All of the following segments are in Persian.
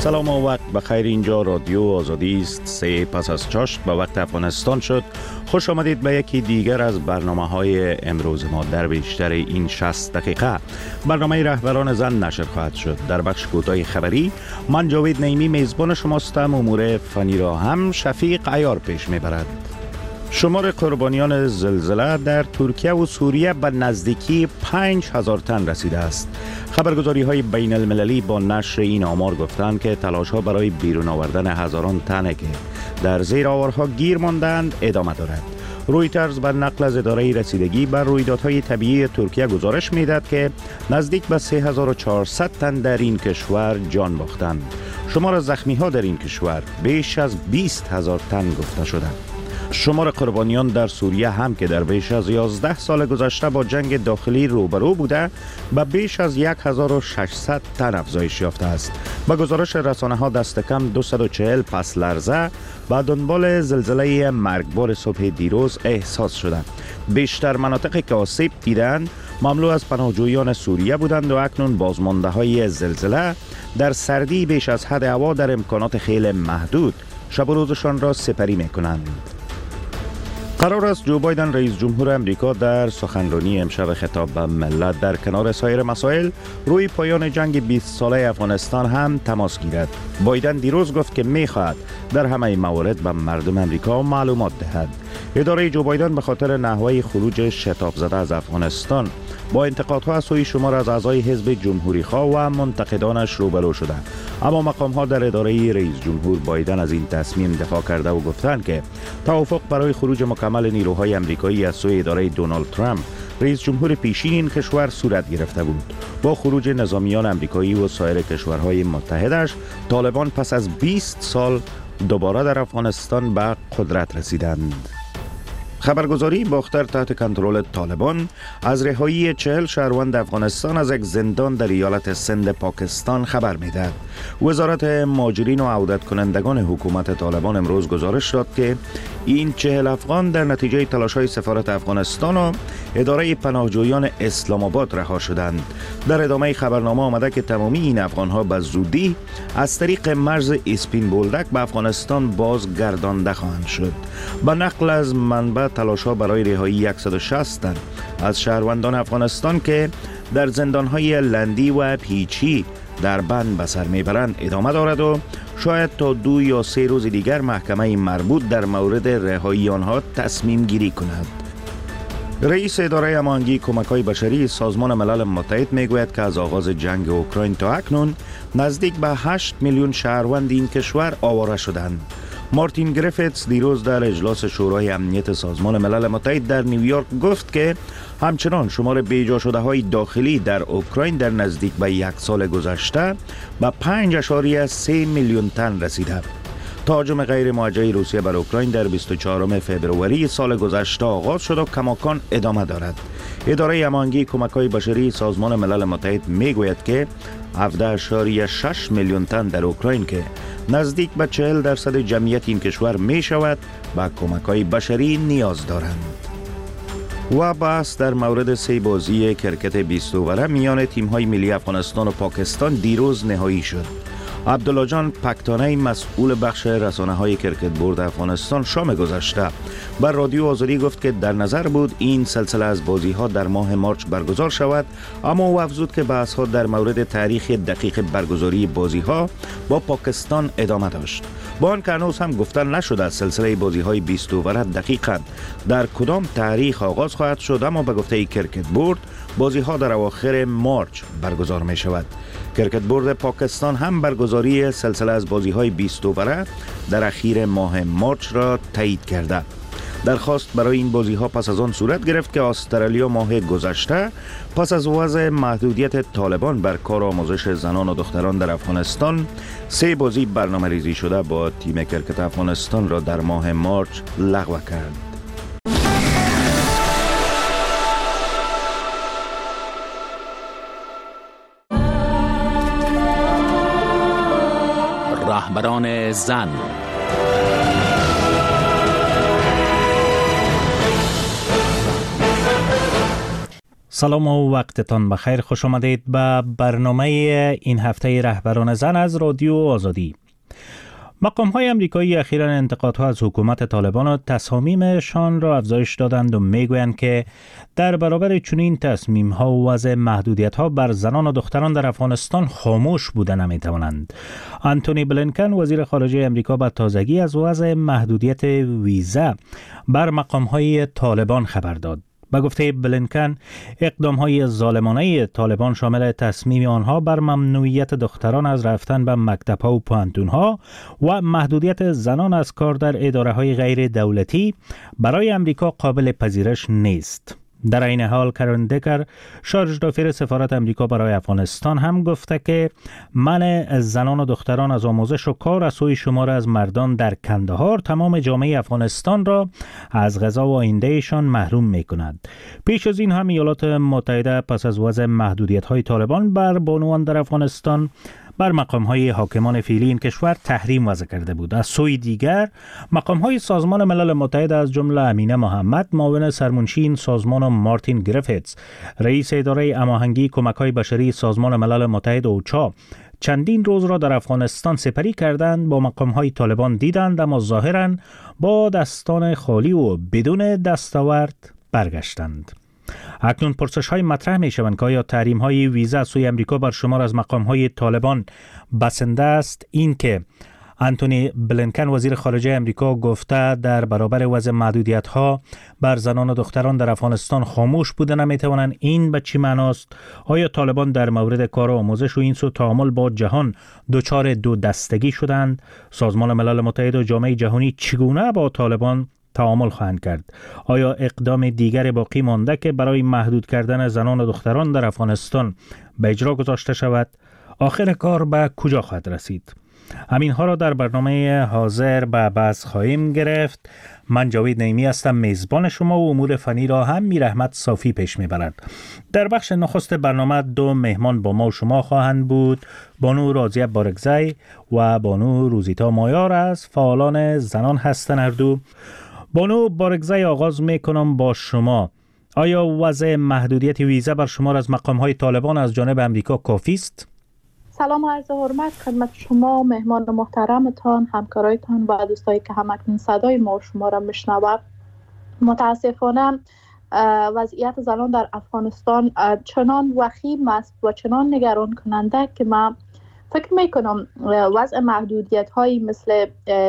سلام و وقت بخیر. اینجا رادیو آزادی است. 3 پس از چاشت به وقت افغانستان شد. خوش آمدید به یکی دیگر از برنامه‌های امروز ما. در بیشتر این 60 دقیقه برنامه رهبران زن نشر خواهد شد. در بخش کوتاه خبری من جاوید نعیمی میزبان شماستم. امور فنی را هم شفیق عیار پیش میبرد. شمار قربانیان زلزله در ترکیه و سوریه به نزدیکی 5000 تن رسیده است. خبرگزاری‌های بین المللی با نشر این آمار گفتند که تلاش‌ها برای بیرون آوردن هزاران تن که در زیر آوارها گیر ماندند ادامه دارد. رویترز بر نقل از اداره رسیدگی بر رویدادهای طبیعی ترکیه گزارش می‌دهد که نزدیک به 3400 تن در این کشور جان باختند. شمار زخمی‌ها در این کشور بیش از 20000 تن گفته شده. شمار قربانیان در سوریه هم که در بیش از 11 سال گذشته با جنگ داخلی روبرو بوده به بیش از 1600 تن افزایش یافته است. با گزارش رسانه‌ها دست کم 240 پس لرزه به دنبال زلزله مرگبار صبح دیروز احساس شده. بیشتر مناطقی که آسیب دیدند مملو از پناهجویان سوریه بودند و اکنون بازمانده‌های زلزله در سردی بیش از حد هوا در امکانات خیلی محدود شب و روزشان را سپری می‌کنند. قرار است جو بایدن رئیس جمهور امریکا در سخنرانی امشب خطاب به ملت در کنار سایر مسائل روی پایان جنگ 20 ساله افغانستان هم تماس گیرد. بایدن دیروز گفت که می‌خواهد در همه موارد به مردم امریکا معلومات دهد. اداره جو بایدن به خاطر نحوه خروج شتاب زده از افغانستان با انتقادها از سوی شمار از اعضای حزب جمهوری‌خواه و منتقدانش روبرو شده. اما مقام‌ها در اداره رئیس جمهور بایدن از این تصمیم دفاع کرده و گفتند که توافق برای خروج مکمل نیروهای امریکایی از سوی اداره دونالد ترامپ رئیس جمهور پیشین این کشور صورت گرفته بود. با خروج نظامیان امریکایی و سایر کشورهای متحدش، طالبان پس از 20 سال دوباره در افغانستان به قدرت رسیدند. خبرگزاری باختر تحت کنترل طالبان از رهایی 40 شهروند افغانستان از یک زندان در ایالت سند پاکستان خبر می‌دهد. وزارت مهاجرین و عودت کنندگان حکومت طالبان امروز گزارش داد که این 40 افغان در نتیجه تلاش‌های سفارت افغانستان و اداره پناهجویان اسلام آباد رها شدند. در ادامه خبرنامه آمده که تمامی این افغان‌ها به زودی از طریق مرز اسپین بولدک به افغانستان بازگردانده خواهند شد. با نقل از منبع تلاش‌ها برای رهایی 160 تن از شهروندان افغانستان که در زندان‌های لندی و پیچی در بند به سر میبرند ادامه دارد و شاید تا 2 یا 3 روز دیگر محکمه مربوط در مورد رهایی آنها تصمیم گیری کند. رئیس اداره هماهنگی کمک‌های بشری سازمان ملل متحد میگوید که از آغاز جنگ اوکراین تا اکنون نزدیک به 8 میلیون شهروند این کشور آواره شدند. مارتین گریفیتس دیروز در اجلاس شورای امنیت سازمان ملل متحد در نیویورک گفت که همچنان شمار بیجا شده های داخلی در اوکراین در نزدیک به 1 سال گذشته به 5.3 میلیون تن رسیده. تهاجم غیر موجه روسیه بر اوکراین در 24 فوریه سال گذشته آغاز شد و کماکان ادامه دارد. اداره هماهنگی کمک‌های بشری سازمان ملل متحد میگوید که 17.6 میلیون تن در اوکراین که نزدیک به 40% جمعیت این کشور می شود به کمک‌های بشری نیاز دارند. و بحث در مورد 3 بازی کرکت 20 اوره میان تیم‌های ملی افغانستان و پاکستان دیروز نهایی شد. عبدالله جان پکتانه مسئول بخش رسانه‌های کرکت بورد افغانستان شام گذشته بر رادیو آزادی گفت که در نظر بود این سلسله از بازی‌ها در ماه مارچ برگزار شود، اما او افزود که بحث‌ها در مورد تاریخ دقیق برگزاری بازی‌ها با پاکستان ادامه داشت. با آن که هنوز هم گفتن نشده از سلسله بازی‌های 20 اوره دقیقاً در کدام تاریخ آغاز خواهد شد، اما به گفته کرکت بورد بازی‌ها در اواخر مارچ برگزار می شود. کرکت بورد پاکستان هم برگزاری سلسله از بازی‌های 20 اوره در اخیر ماه مارچ را تایید کرده. درخواست برای این بازی‌ها پس از آن صورت گرفت که استرالیا ماه گذشته پس از وضع محدودیت طالبان بر کار آموزش زنان و دختران در افغانستان 3 بازی برنامه‌ریزی شده با تیم کرکت افغانستان را در ماه مارچ لغو کرد. رهبران زن. سلام و وقتتان بخیر. خوش آمدید به برنامه این هفته رهبران زن از رادیو آزادی. مقام‌های آمریکایی اخیراً انتقادها از حکومت طالبان و تصامیمشان را افزایش دادند و میگویند که در برابر چنین تصمیم‌ها و وضع محدودیت‌ها بر زنان و دختران در افغانستان خاموش بوده نمی‌توانند. آنتونی بلینکن وزیر خارجه آمریکا به تازگی از وضع محدودیت ویزا بر مقام‌های طالبان خبر داد. به گفته بلینکن، اقدام‌های ظالمانه طالبان شامل تصمیم آنها بر ممنوعیت دختران از رفتن به مکتب‌ها و پوهنتون‌ها و محدودیت زنان از کار در اداره‌های غیر دولتی برای امریکا قابل پذیرش نیست. در این حال کرن دکر، شارژ دافیر سفارت امریکا برای افغانستان هم گفته که منع زنان و دختران از آموزش و کار از سوی شمار از مردان در کندهار تمام جامعه افغانستان را از غذا و آیندهشان محروم می کند. پیش از این هم ایالات متحده پس از وضع محدودیت‌های طالبان بر بانوان در افغانستان بر مقام‌های حاکمان فعلی این کشور تحریم وضع کرده بود. از سوی دیگر مقام‌های سازمان ملل متحد از جمله امینه محمد، معاون سرمنشی این سازمان، و مارتین گریفیتس، رئیس اداره هماهنگی کمک‌های بشری سازمان ملل متحد اوچا، چندین روز را در افغانستان سپری کردند، با مقام‌های طالبان دیدند، اما ظاهراً با دستان خالی و بدون دستاورد برگشتند. اکنون پرسش‌های مطرح می‌شوند که آیا تحریم‌های ویزا سوی امریکا بر شمار از مقام‌های طالبان بسنده است؟ این که آنتونی بلینکن وزیر خارجه امریکا گفته در برابر وضع محدودیت‌ها بر زنان و دختران در افغانستان خاموش بوده نمی‌توانند، این به چی معناست؟ آیا طالبان در مورد کار و آموزش و این سو تعامل با جهان دچار دو دستگی شدند؟ سازمان ملل متحد و جامعه جهانی چگونه با طالبان تعامل خواهند کرد؟ آیا اقدام دیگر باقی مانده که برای محدود کردن زنان و دختران در افغانستان به اجرا گذاشته شود؟ آخر کار به کجا خواهد رسید؟ همینها را در برنامه حاضر به بحث خواهیم گرفت. من جاوید نعیمی هستم، میزبان شما، و امور فنی را هم میرحمت صافی پیش میبرد. در بخش نخست برنامه دو مهمان با ما و شما خواهند بود: بانو راضیه بارگزی و بانو روزیتا مایار از فعالان زنان هستند هر دو. بانو بارگزی، آغاز میکنم با شما. آیا وضع محدودیت ویزا بر شمار از مقام‌های طالبان از جانب امریکا کافی است؟ سلام و عرض حرمت خدمت شما، مهمان محترمتان، همکارایتان و دوستایی که همکنون صدای ما و شما را میشنوند. متاسفانه وضعیت زنان در افغانستان چنان وخیم است و چنان نگران کننده که من فکر میکنم وضع محدودیت هایی مثل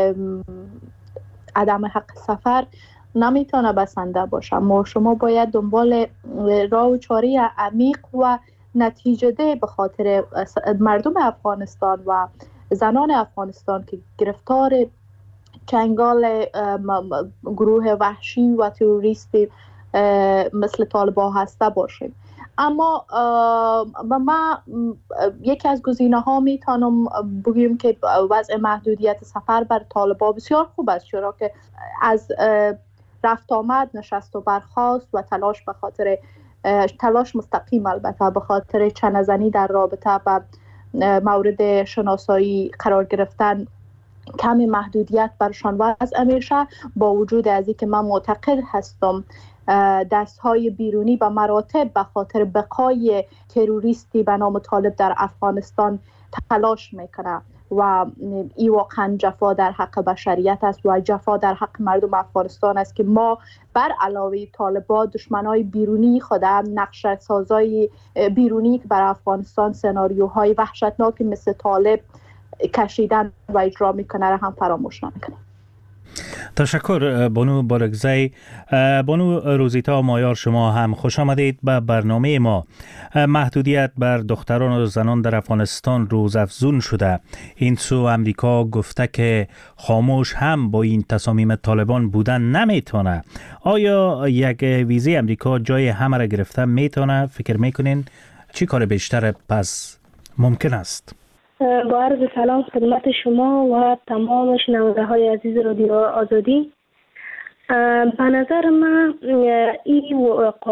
عدم حق سفر نمیتونه بسنده باشه. ما شما باید دنبال راه و چاره عمیق و نتیجه ده به خاطر مردم افغانستان و زنان افغانستان که گرفتار چنگال گروه وحشی و تروریستی مثل طالبان هسته باشیم. اما ما یکی از گزینه ها میتونم بگیم که وضع محدودیت سفر بر طالبان بسیار خوب است، چرا که از رفت آمد، نشست و برخاست و تلاش به خاطر تلاش مستقیم البته به خاطر چنه‌زنی در رابطه با مورد شناسایی قرار گرفتن کمی محدودیت برشان وضع میشه. با وجود از اینکه من معتقد هستم دستهای بیرونی به مراتب به خاطر بقای تروریستی به نام طالب در افغانستان تلاش میکنه و این واقعا جفا در حق بشریت است و جفا در حق مردم افغانستان است که ما بر علاوه طالبان دشمنای بیرونی خودم، نقشه سازای بیرونی که بر افغانستان سناریوهای وحشتناک مثل طالب کشیدن و اجرا میکنه را هم فراموش نمیکنه. تشکر بانو بارگزی. بانو روزیتا مایار، شما هم خوش آمدید به برنامه ما. محدودیت بر دختران و زنان در افغانستان روزافزون شده. این سو امریکا گفته که خاموش هم با این تصامیم طالبان بودن نمیتونه. آیا یک ویزه امریکا جای همه را گرفته میتونه؟ فکر میکنین چی کار بیشتر پس ممکن است؟ با عرض سلام خدمت شما و تمام شنونده های عزیز رادیو آزادی. به نظر من این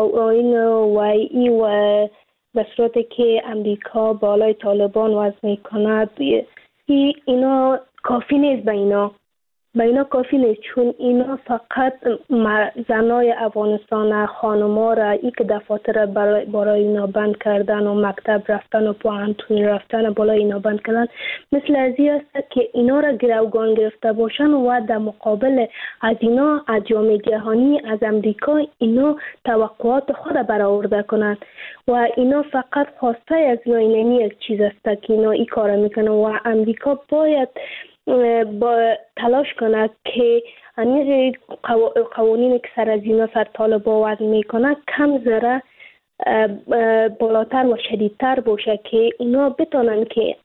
به صورتی که امریکا بالای طالبان وضع میکند اینا کافی نیست به اینا. به اینا کافی نیست، چون اینا فقط زنای افغانستان، خانما را ای که دفاتر برای اینا بند کردن و مکتب رفتن و پوهنتون رفتن بالای اینا بند کردن، مثل از این است که اینا را گروگان گرفته باشن و در مقابل از اینا از جامعه جهانی، از امریکا اینا توقعات خود برآورده کنند و اینا فقط خواسته از اینا یک چیز است که اینا این کار میکنن و امریکا باید با تلاش کنه که این قوانین که سر از اینا سر طالبا وضع میکنه کم ذره بالاتر و شدیدتر باشه که اینا بتونن که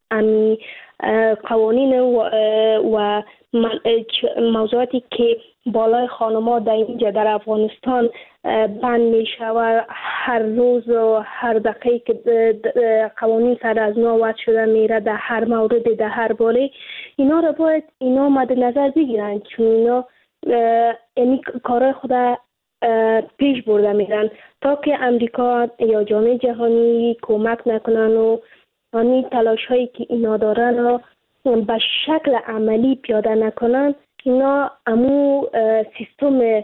قوانین و موضوعاتی که بالای خانما در اینجا در افغانستان بند میشه و هر روز و هر دقیقه که قوانین سر از نو وضع شده میره در هر مورد در هر باره، اینا را باید اینا مد نظر بگیرن، چون اینا یعنی کارهای خود پیش برده میرن تا که امریکا یا جامعه جهانی کمک نکنن و آنی تلاش هایی که اینا دارن رو به شکل عملی پیاده نکنن. اینا امو سیستم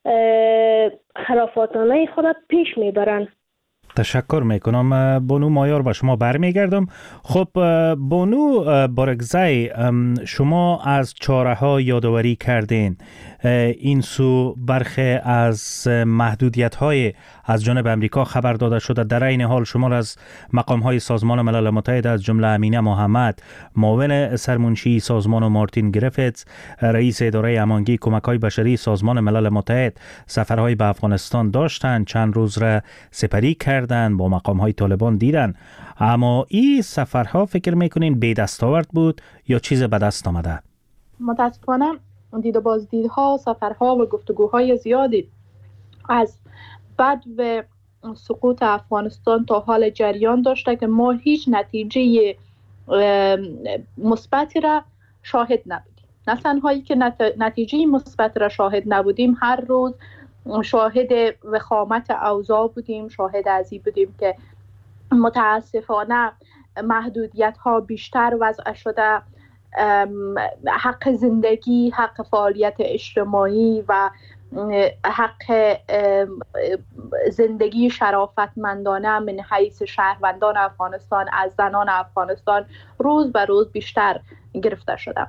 خرافاتانه خود پیش میبرن. تشکر میکنم. بانو مایار به شما برمیگردم. خب بانو بارگزای، شما از چاره ها یادآوری کردین، این سو برخی از محدودیت های از جانب امریکا خبر داده شده. در این حال شما از مقام های سازمان ملل متحد از جمله امینه محمد، معاون سرمنشی سازمان، و مارتین گریفیتس، رئیس اداره امانگی کمک های بشری سازمان ملل متحد سفرهای به افغانستان داشتند، چند روز را سپری کردند، با مقام های طالبان دیدن. اما این سفرها فکر میکنین به دستاورد بود یا چیز به دست آمده؟ متاسفانه دید و بازدیدها، سفرها و گفتگوهای زیادی از بعد و سقوط افغانستان تا حال جریان داشته که ما هیچ نتیجه مثبتی را شاهد نبودیم. نه تنهایی که نتیجه مثبت را شاهد نبودیم، هر روز شاهد وخامت اوضاع بودیم، شاهد ازی بودیم که متاسفانه محدودیت ها بیشتر وضع شده، حق زندگی، حق فعالیت اجتماعی و حق زندگی شرافتمندانه من حیث شهروندان افغانستان از زنان افغانستان روز به روز بیشتر گرفته شده.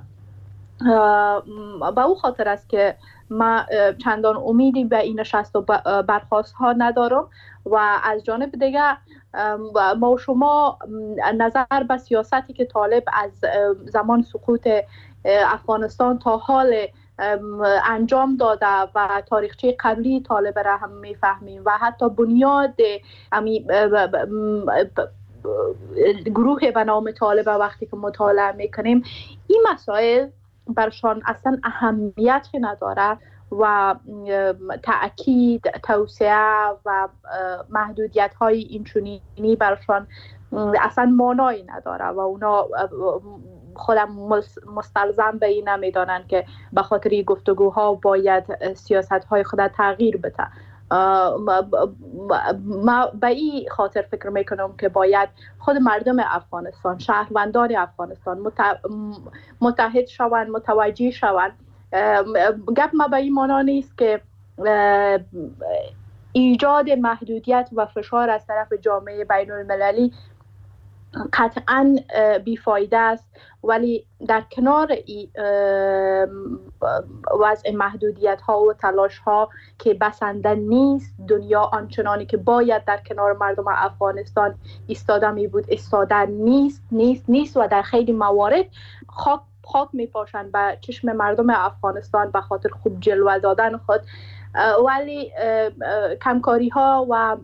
به او خاطر است که ما چندان امیدی به این نشست و برخاست ها ندارم و از جانب دیگر ما و شما نظر به سیاستی که طالب از زمان سقوط افغانستان تا حال انجام داده و تاریخچه قبلی طالب را هم میفهمیم و حتی بنیاد گروه به نام طالب وقتی که مطالعه میکنیم، این مسائل برشان اصلا اهمیت نداره و تأکید، توسعه و محدودیت های اینچنینی برشان اصلا معنایی نداره و اونا خودم مستلزم به این نمیدانن که به خاطر گفتگوها باید سیاست های خود تغییر بده. ما به این خاطر فکر میکنم که باید خود مردم افغانستان، شهروندان افغانستان متحد شوند، متوجه شوند. گپ ما به این معنا نیست که ایجاد محدودیت و فشار از طرف جامعه بین المللی قطعاً بیفایده است، ولی در کنار وضع محدودیت ها و تلاش ها که بسنده نیست، دنیا آنچنانی که باید در کنار مردم افغانستان ایستاده می بود ایستاده نیست و در خیلی موارد خاک می پاشند به چشم مردم افغانستان به خاطر خوب جلوه دادن خود، ولی کمکاری ها و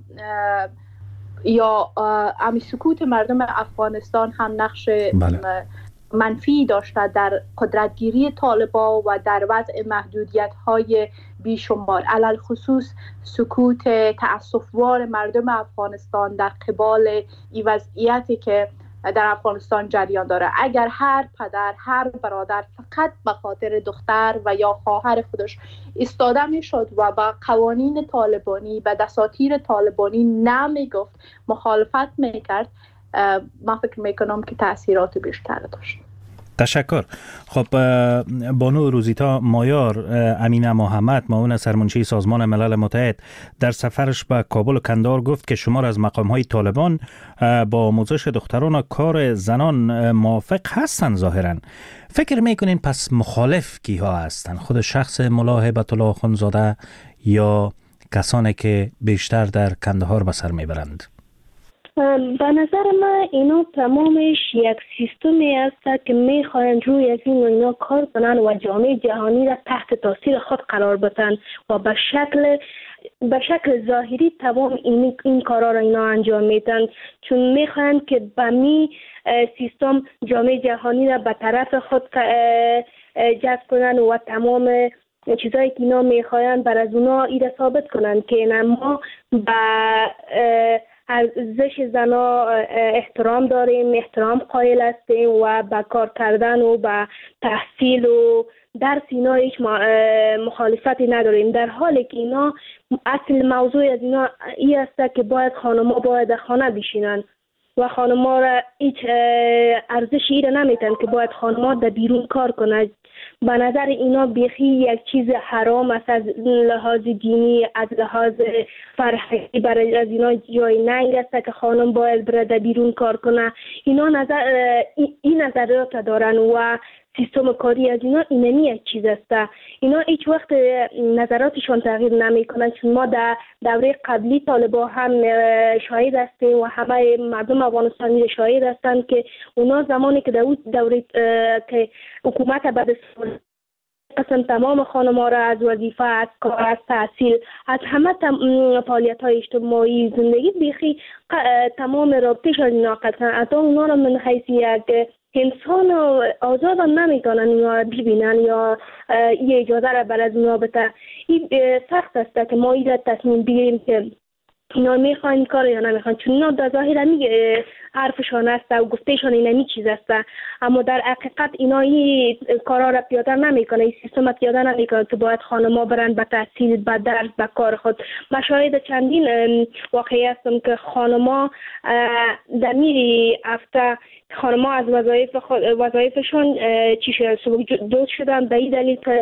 یا سکوت مردم افغانستان هم نقش منفی داشته در قدرتگیری طالبان و در وضع محدودیت‌های بیشمار، علل خصوص سکوت تأسف‌وار مردم افغانستان در قبال این وضعیتی که در افغانستان جریان داره. اگر هر پدر، هر برادر فقط به خاطر دختر و یا خواهر خودش ایستاده میشد و با قوانین طالبانی، به دساتیر طالبانی تشکر. خب بانو روزیتا مایار امینه محمد معاون سرمنشی سازمان ملل متحد در سفرش به کابل و کندهار گفت که شمار از مقام‌های طالبان با آموزش دختران و کار زنان موافق هستند. ظاهراً فکر میکنین پس مخالف کیها هستند؟ خود شخص ملا هیبت الله اخوندزاده یا کسانی که بیشتر در کندهار به سر میبرند؟ به نظر من اینا تمامش یک سیستمی است که میخواهند روی از اینا کار کنن و جامعه جهانی را تحت تاثیر خود قرار بدن و به شکل ظاهری تمام این کارا را اینا انجام میدن، چون میخواهند که به می سیستم جامعه جهانی را به طرف خود جذب کنن و تمام چیزایی که اینا میخواهند بر از اونا ایره ثابت کنن که ما به ارزش زنا احترام داریم، احترام قائل هستیم و به کار کردن و به تحصیل و درس اینا هیچ مخالفتی نداریم، در حالی که اینا اصل موضوع از اینا این است که باید خانم‌ها باید خانه بشینن و خانم‌ها را هیچ ارزشی ایره نمیتن که باید خانم‌ها در بیرون کار کنند. به نظر اینا بیخی یک چیز حرام است، از لحاظ دینی، از لحاظ فرهنگی برای از اینا جای نمیرسه که خانم باید بره در بیرون کار کنه. اینا این نظریات دارن و سیستم کاری از اینا اینمی یک چیز است. اینا هیچ وقت نظراتشون تغییر نمیکنن، چون ما در دوره قبلی طالبا هم شاهد هستیم و همه مردم افغانستانی شاهد هستند که اونا زمانی که در دوره که حکومت بعد قسم تمام خانم‌ها را از وظیفه، از کار، از تحصیل، از همه فعالیت‌های اجتماعی زندگی بیخی تمام رابطه‌شان اینا قطعا حتی اونا را من حیث یک انسان آزاد نمیتونن اونا را ببینن یا این اجازه را بر از اونا بده. این سخت است که ما این تصمیم بگیریم که اینا میخوان کار یا نمیخوان، چون اینا در ظاهر حرفشان است و گفتهشان اینمی چیز است، اما در حقیقت اینا این کارا را پیاده نمیکنه، این سیستم پیاده نمیکنه که باید خانم‌ها برن به تحصیل، به درس، به کار خود. من شاهد چندین واقعی هستم که خانم‌ها در میری هفته خانم‌ها از وظایفشان چی شد دوست شدن به این دلیل که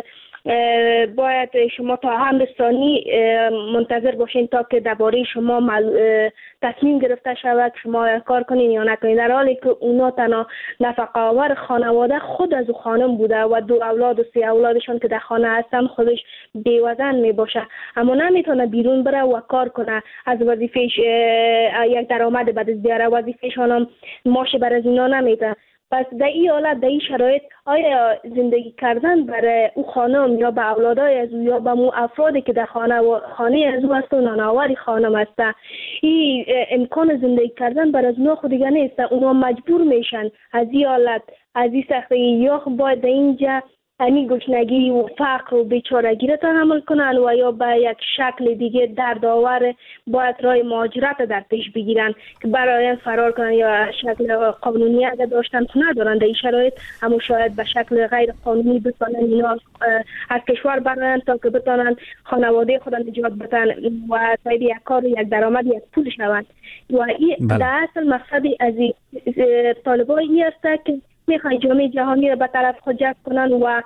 باید شما تا هم ثانی منتظر باشین تا که درباره شما تصمیم گرفته شود شما کار کنین یا نکنین، در حالی که اونا تنها نفقه آور خانواده خود از خانم بوده و 2 اولاد و 3 اولادشون که در خانه هستن خودش بیوزن می باشه، اما نمیتونه بیرون بره و کار کنه، از وظیفهش یک درآمد به دست بیاره، وظیفهشون هم معاش برای اینا نمیده. پس در این حالت، در این شرایط آیا زندگی کردن برای او خانم یا به اولادای از او یا به مو افرادی که در خانه از او هست و نانآوری خانم هست، این امکان زندگی کردن برای از اونا خود دیگه نیست. اونا مجبور میشن از این حالت، از این سختی، یا باید در اینجا همین گشنگی و فقر و بیچارگی را تحمل کنن و یا به یک شکل دیگه دردآور باید راه مهاجرت در پیش بگیرن که برای فرار کنن یا شکل قانونی اگر داشتن که ندارن در این شرایط، اما شاید به شکل غیر قانونی بتونن اینا از کشور برن تا که بتونن خانواده خودن نجات بدن و صاحب یک کار و یک درآمد یک پول شوند. و این در اصل مقصد از طالبان این است که میخوان جامعه جهانی را به طرف خود جذب کنن و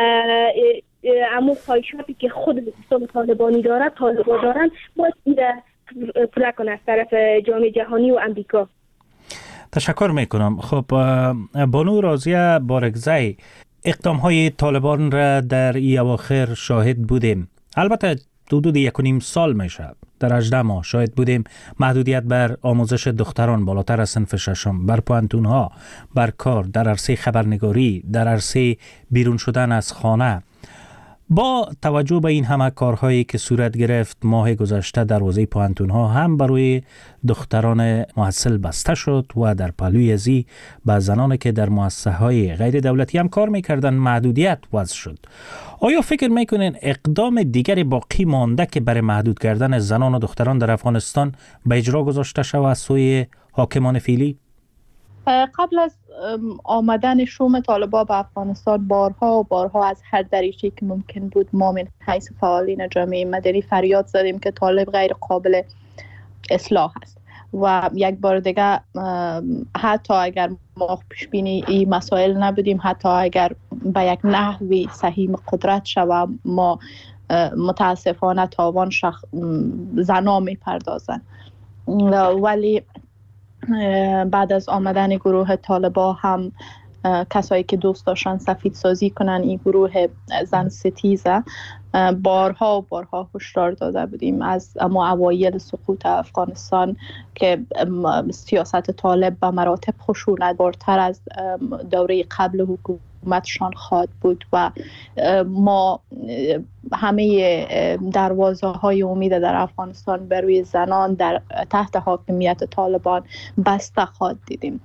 امو خواهشاتی که خود سیستم طالبانی دارد طالبا دارن باید این را پوره کنه از طرف جامعه جهانی و امریکا. تشکر میکنم. خب بانو راضیه بارگزی، اقدام های طالبان را در این اواخر شاهد بودیم، البته حدود 1.5 سال میشه، در 18 ماه شاهد بودیم محدودیت بر آموزش دختران بالاتر از صنف ششم، بر پوانتون‌ها، بر کار، در عرصه خبرنگاری، در عرصه بیرون شدن از خانه. با توجه به این همه کارهایی که صورت گرفت ماه گذشته، دروازه پوانتون‌ها هم برای دختران محصل بسته شد و در پهلوی ازی به زنانی که در مؤسسه‌های غیر دولتی هم کار می‌کردند محدودیت وضع شد. آیا فکر می‌کنین اقدام دیگری باقی مانده که برای محدود کردن زنان و دختران در افغانستان به اجرا گذاشته شود از سوی حاکمان فعلی؟ قبل از آمدن شوم طالبان به افغانستان بارها از هر دریچه‌ای که ممکن بود ما من حیث فعالین جامعه مدنی فریاد زدیم که طالب غیر قابل اصلاح است و یک بار دیگه حتی اگر ما پیش بینی این مسائل نبودیم، حتی اگر به یک نحوی سهیم قدرت شوه، ما متاسفانه تاوان زنا میپردازن. ولی بعد از آمدن گروه طالبان هم کسایی که دوست داشتن سفید سازی کنن این گروه زن ستیزه، بارها و بارها هشدار داده بودیم از اما اوایل سقوط افغانستان که سیاست طالب به مراتب خشونت‌بارتر از دوره قبل حکومتشان خواهد بود و ما همه دروازه های امید در افغانستان بر روی زنان در تحت حاکمیت طالبان بسته خواهد دیدیم.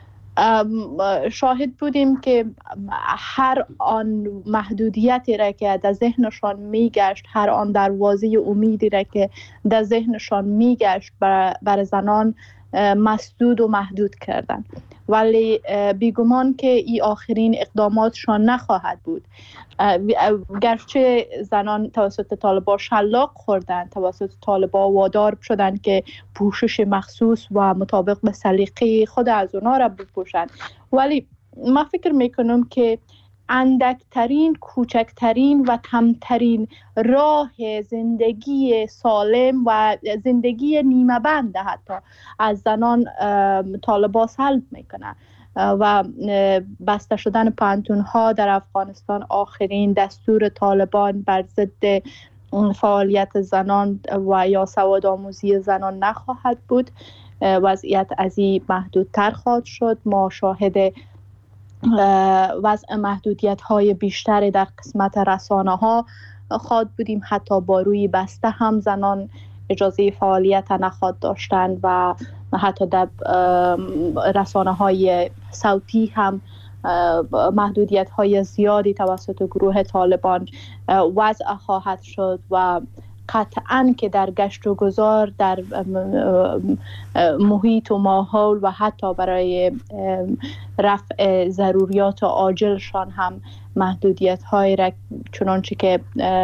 شاهد بودیم که هر آن محدودیتی را که در ذهنشان میگشت، هر آن دروازه امیدی را که در ذهنشان میگشت بر زنان مسدود و محدود کردن. ولی بیگمان که این آخرین اقداماتشان نخواهد بود. گرچه زنان توسط طالبان شلاق خوردن، توسط طالبان وادار شدن که پوشش مخصوص و مطابق به سلیقه خود از اونا را بپوشند، ولی ما فکر میکنم که اندکترین، کوچکترین و کمترین راه زندگی سالم و زندگی نیمه بند حتی از زنان طالبان سلب میکنه و بسته شدن پانتون‌ها در افغانستان آخرین دستور طالبان بر ضد فعالیت زنان و یا سواد آموزی زنان نخواهد بود. وضعیت از این محدودتر خواهد شد. ما شاهد وضع محدودیت های بیشتر در قسمت رسانه ها خواهد بودیم. حتی با روی بسته هم زنان اجازه فعالیت نخواهد داشتند و حتی در رسانه های صوتی هم محدودیت های زیادی توسط گروه طالبان وضع خواهد شد و قطعاً که در گشت و گذار در محیط و ماحول و حتی برای رفع ضروریات عاجلشان هم محدودیت های را چنانچه که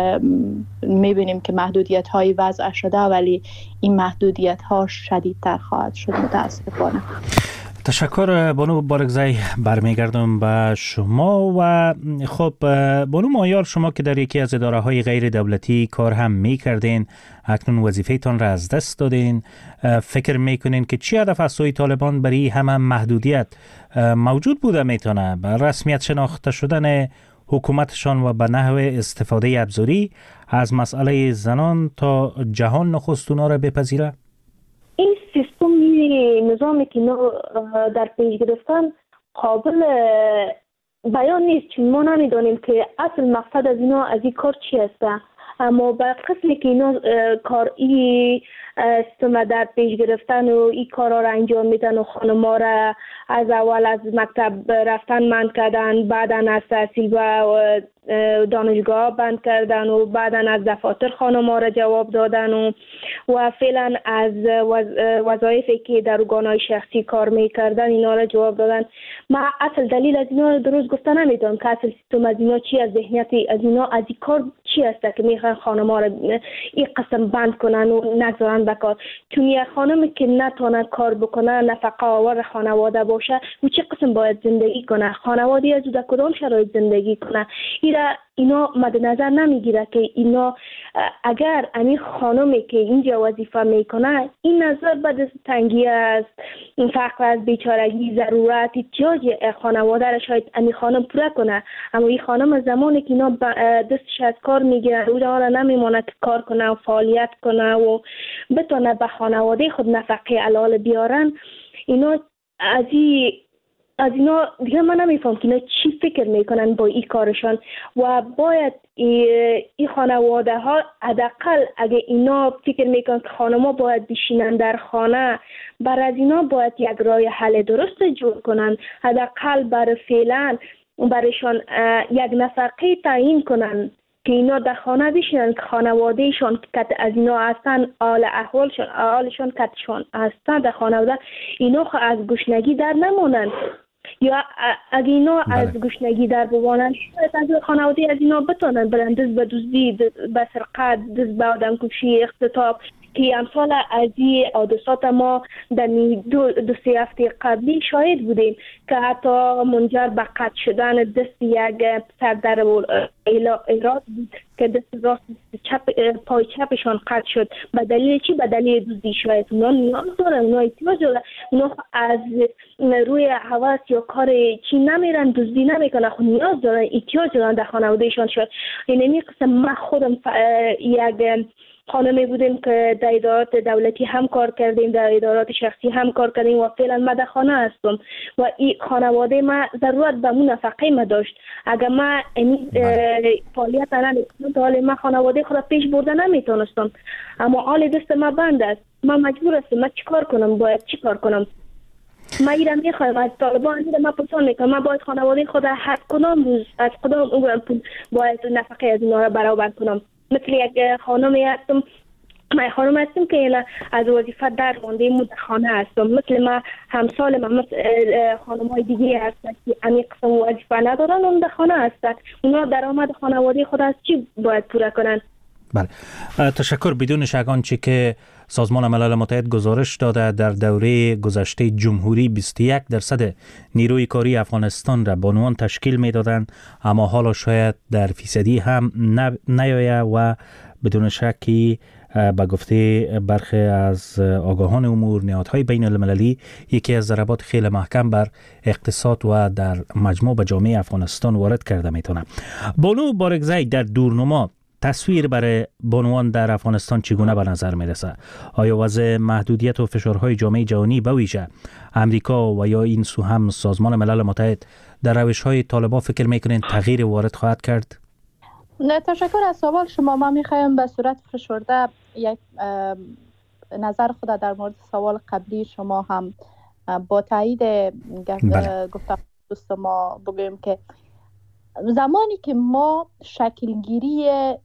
میبینیم که محدودیت های وضع شده، ولی این محدودیت ها شدیدتر خواهد شد متاسفانه. تشکر بانو بارگزی. برمیگردم به شما و خب بانو مایار، شما که در یکی از اداره های غیر دولتی کار هم میکردین، اکنون وظیفه تان را از دست دادین، فکر میکنین که چی هدف از سوی طالبان برای همه محدودیت موجود بوده میتونه به رسمیت شناخته شدن حکومتشان و به نحو استفاده ابزاری از مسئله زنان تا جهان نخست اونا را بپذیره؟ این سیستمی نظامی که در پیش گرفتن قابل بیان نیست، چون ما نمیدانیم که اصل مقصد از اینا از این کار چی است. اما به قسمی که اینا کاری سیستم در پیش گرفتن و این کارا را انجام میدن و خانم‌ها را از اول از مکتب رفتن منع کردن، بعدن از تحصیل و دانشگاه بند کردن و بعدن از دفاتر خانم‌ها را جواب دادن و فعلا از وظایفی که در ارگان‌های شخصی کار میکردن اینا را جواب دادن. ما اصل دلیل از اینا درست گفتن نمیدونم که اصل سیستم از اینا چی، از ذهنیتی از اینا از این کار چی است که میخوان خانم‌ها را این قسم بند کنن و نگذارن بکار. چون یک خانمی که نتونه کار بکنه، نفقه آور خانواده باشه، و چه قسم باید زندگی کنه؟ خانواده از در کدام شرایط زندگی کنه؟ اینا مد نظر نمیگیره که اینا اگر امی خانمی که اینجا وظیفه میکنه این نظر به تنگی است، فقر از بیچارگی، ضرورت، احتیاج خانواده را شاید امی خانم پوره کنه، اما این خانم زمانی که اینا دستش از کار میگیره او را نمیمونه که کار کنه و فعالیت کنه و بتونه به خانواده خود نفقه حلال بیارن. اینا از اینا دیگه من نمیفهم که اینا چی فکر میکنن با این کارشان و باید این خانواده ها حداقل اگه اینا فکر میکنن که خانما باید بشینن در خانه، بر از اینا باید یک راه حل درست جور کنن، حداقل برای فعلا برایشان یک نفقه تعیین کنن که اینا در خانه بشینن که خانوادهشان که از اینا هستن احوالشان کتشان هستن در خانواده اینا از گشنگی در نمونن، یا اگه اینا از گشنگی در بوانن از خانواده از اینا بتونن برن دست به دزدی، به سرقت، دست به آدم کشی، اختطاف، که امثال از این حادثات ما در دو سه هفته قبلی شاهد بودیم که حتی منجر به قطع شدن دست یک پسر در ایراد بود که دست راست پای چپشان قطع شد. به دلیل چی؟ به دلیل دزدی. شاید اونا نیاز دارن، اونا احتیاج دارن، اونا از روی هوس یا کار چی نمیرن، دزدی نمیکنن، خود نیاز دارن، احتیاج دارن در خانوادهشان. شد این قسم من خودم یک خانمی بودیم که در ادارات دولتی هم کار کردیم، در ادارات شخصی هم کار کردیم و فعلا من در خانه هستم و این خانواده ما ضرورت به مون نفقه ما داشت. اگر من این فعالیت نمی‌کردم تا حال من خانواده خود پیش برده نمیتونستم، اما حال دست ما بند است، من مجبور هستم. من چیکار کنم؟ باید چیکار کنم؟ من ایران میخوایم از طالبان من پرسان میکنم من باید خانواده خود هر کدام روز از کدام باید نفقه از اینا را برآورد کنم. مثل یک خانمی هستم، من خانم هستم که از وظیفه در مانده مدخانه هستم. مثل من همسال من مثل خانم های دیگه هستن که امی قسم وظیفه ندارن و مدخانه هستن. اونا درآمد خانواده خود از چی باید پوره کنن؟ بله، تشکر. بدون شک آنچه که سازمان ملل متحد گزارش داده در دوره گذشته جمهوری 21% نیروی کاری افغانستان را بانوان تشکیل می دادند، اما حالا شاید در فیصدی هم نیاید و بدون شکی به گفته برخی از آگاهان امور نهادهای بین المللی یکی از ضربات خیلی محکم بر اقتصاد و در مجموع به جامعه افغانستان وارد کرده میتونه. بانو بارگزی، در دورنما تصویر برای بانوان در افغانستان چگونه به نظر میرسه؟ آیا وضع محدودیت و فشارهای جامعه جهانی به ویژه امریکا و یا این سو هم سازمان ملل متحد در روش‌های طالبان فکر میکنین تغییر وارد خواهد کرد؟ نه، تشکر از سوال شما. ما میخوایم به صورت فشرده یک نظر خود در مورد سوال قبلی شما هم با تایید گفتم دوست ما بگویم که زمانی که ما شکلگیری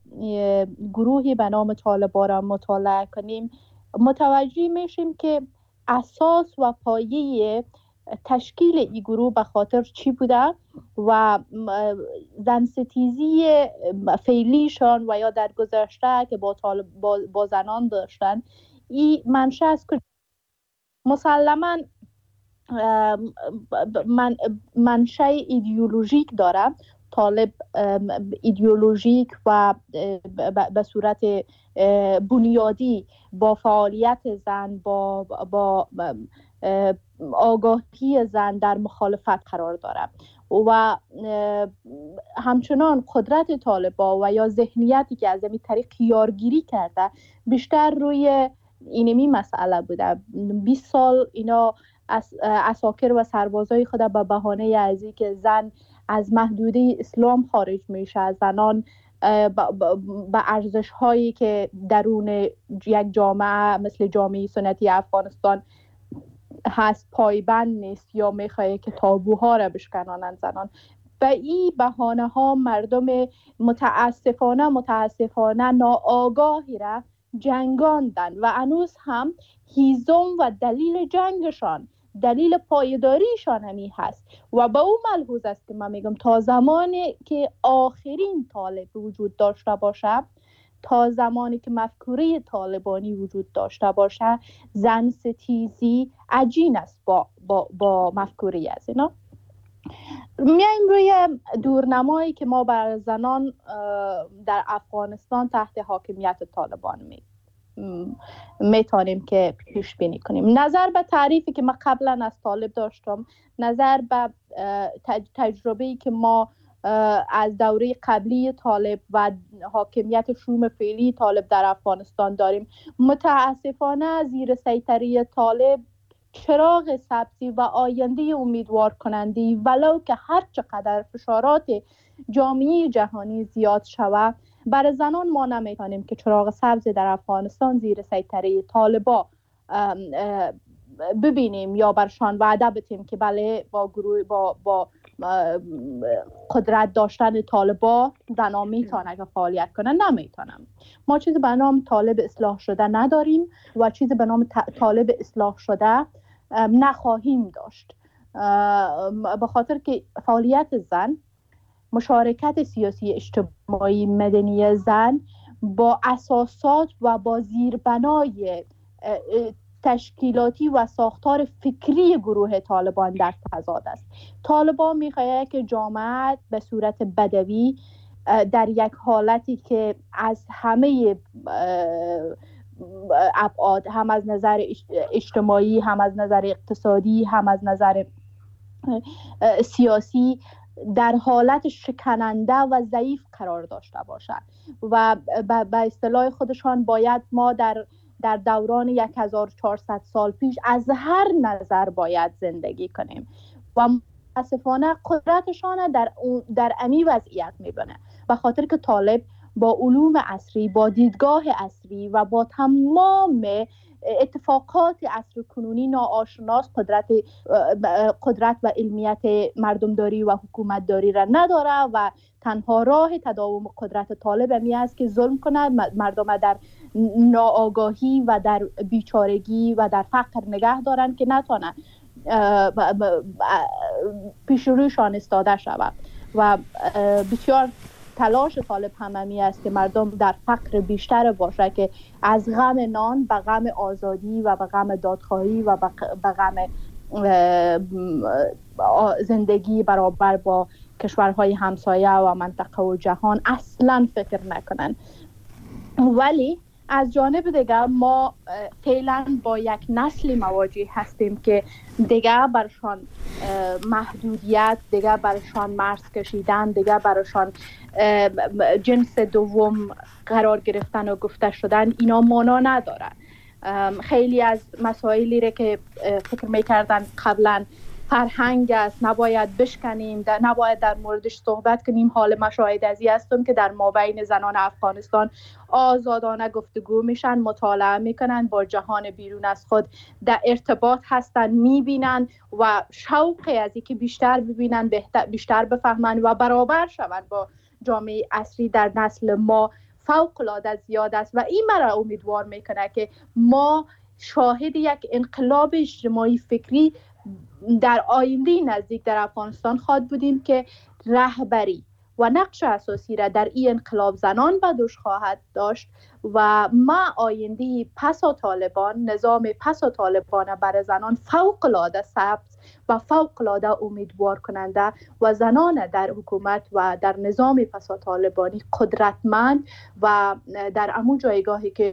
گروهی به نام طالبان را مطالعه کنیم متوجه میشیم که اساس و پایه تشکیل این گروه به خاطر چی بوده و زنستیزی فعلیشان و یا در گذشته که با زنان داشتن این منشأ از کجا؟ مسلماً منشأ ایدئولوژیک داره. طالب ایدئولوژیک و به صورت بنیادی با فعالیت زن، با آگاهی زن در مخالفت قرار داره و همچنان قدرت طالبان و یا ذهنیتی که از این طریق یارگیری کرده بیشتر روی اینمی مسئله بوده. 20 سال اینا عساکر و سربازای خود به بهانه از اینکه زن از محدوده اسلام خارج میشه، زنان به ارزش هایی که درون یک جامعه مثل جامعه سنتی افغانستان هست پایبند نیست یا میخواه که تابوها را بشکنانند زنان. به این بهانه ها مردم متاسفانه ناآگاهی را جنگاندن و هنوز هم هیزم و دلیل جنگشان، دلیل پایداریشان همی هست و به اون ملحوظ است که من میگم تا زمانی که آخرین طالب وجود داشته باشه، تا زمانی که مفکوره طالبانی وجود داشته باشه، زن ستیزی عجین است با مفکوره از اینا. میایم روی دورنمایی که ما بر زنان در افغانستان تحت حاکمیت طالبان میتونیم که پیش بینی کنیم. نظر به تعریفی که من قبلا از طالب داشتم، نظر به تجربه‌ای که ما از دوره قبلی طالب و حاکمیت شوم فعلی طالب در افغانستان داریم، متاسفانه زیر سیطره طالب چراغ سبزی و آینده امیدوار کننده ولو که هر چقدر فشارات جامعه جهانی زیاد شود برای زنان ما نمیتونیم که چراغ سبز در افغانستان زیر سیطره طالبا ببینیم یا برشان وعده بدیم که بله با گروه با قدرت داشتن طالبا زنان میتونن که فعالیت کنن. نمیتونم. ما چیزی به نام طالب اصلاح شده نداریم و چیزی به نام طالب اصلاح شده نخواهیم داشت، به خاطر که فعالیت زن، مشارکت سیاسی اجتماعی مدنی زن با اساسات و با زیربنای تشکیلاتی و ساختار فکری گروه طالبان در تضاد است. طالبان می‌خواهد که جامعه به صورت بدوی در یک حالتی که از همه ابعاد، هم از نظر اجتماعی، هم از نظر اقتصادی، هم از نظر سیاسی، در حالت شکننده و ضعیف قرار داشته باشد و به اصطلاح خودشان باید ما در دوران 1400 سال پیش از هر نظر باید زندگی کنیم و متاسفانه قدرتشان در امی وضعیت میبینه، به خاطر که طالب با علوم عصری، با دیدگاه عصری و با تمام اتفاقات عصر کنونی ناآشناس قدرت و علمیت مردمداری و حکومتداری را نداره و تنها راه تداوم قدرت طالب می است که ظلم کند، مردم در ناآگاهی و در بیچارگی و در فقر نگه دارند که نتونن پیش رویشان استاده شود و بسیار تلاش طالب هممی است که مردم در فقر بیشتر باشه که از غم نان به غم آزادی و به غم دادخواهی و به غم زندگی برابر با کشورهای همسایه و منطقه و جهان اصلا فکر نکنن. ولی از جانب دیگر ما فعلا با یک نسلی مواجه هستیم که دیگر برشان محدودیت، دیگر برشان مرز کشیدن، دیگر برشان جنس دوم قرار گرفتن و گفته شدن اینا مانا ندارن. خیلی از مسائلی را که فکر میکردن قبلا فرهنگ است، نباید بشکنیم، نباید در موردش صحبت کنیم. حال مشاهده ازی هستم که در مابین زنان افغانستان آزادانه گفتگو میشن، مطالعه میکنن، با جهان بیرون از خود در ارتباط هستن، میبینن و شوقی از اینکه بیشتر ببینن، بیشتر بفهمن و برابر شون با جامعه عصری در نسل ما فوق العاده زیاد است و این مرا امیدوار میکنه که ما شاهد یک انقلاب اجتماعی فکری در آینده نزدیک در افغانستان خواهد بودیم که رهبری و نقش اساسی را در این انقلاب زنان به دوش خواهد داشت و ما آینده پسا طالبان، نظام پسا طالبان برای زنان فوق العاده سبز و فوق العاده امیدوار کننده و زنان در حکومت و در نظام پسا طالبانی قدرتمند و در همون جایگاهی که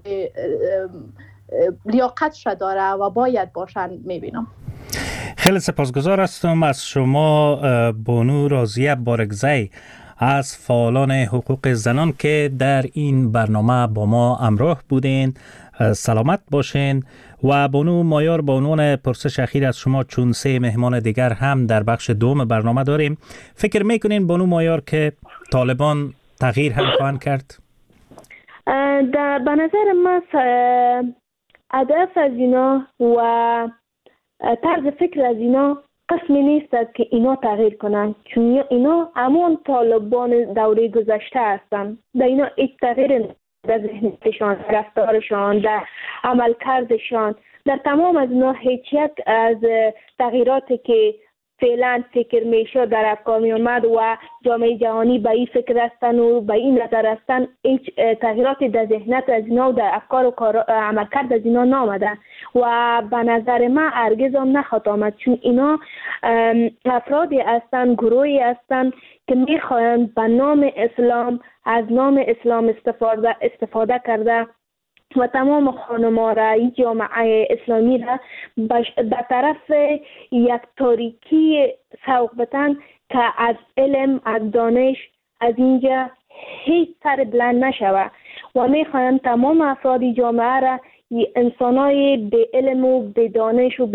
لیاقتش داره و باید باشن میبینم. خیلی سپاسگزار هستم از شما بانو راضیه بارگزی از فعالان حقوق زنان که در این برنامه با ما همراه بودین. سلامت باشین. و بانو مایار با عنوان پرسش اخیر از شما، چون 3 مهمان دیگر هم در بخش دوم برنامه داریم، فکر میکنین بانو مایار که طالبان تغییر هم خواهند کرد؟ به نظر من هدف از اینا و طرز فکر از اینا قسمی نیست که اینا تغییر کنند، چون اینا همون طالبان دوره گذشته هستند. در اینا هیچ تغییر در ذهنیتشان، رفتارشان، در عملکردشان، در تمام از اینا هیچ یک از تغییراتی که فعلا فکر میشه در افکار می اومد و جامعه جهانی به این فکر هستن و به این نظر هستن، هیچ تغییراتی در ذهنیت از اینا و در افکار و عملکرد از اینا نامده و به نظر من هرگز هم نخواهد آمد، چون اینا افرادی هستن، گروهی هستن که میخواهند به نام اسلام از نام اسلام استفاده کرده و تمام خانم‌ها را، این جامعه اسلامی را به طرف یک تاریکی سوق بدن که از علم، از دانش، از اینجا هیچ سر بلند نشود و میخواهند تمام افراد جامعه را انسانای به علم و به دانش و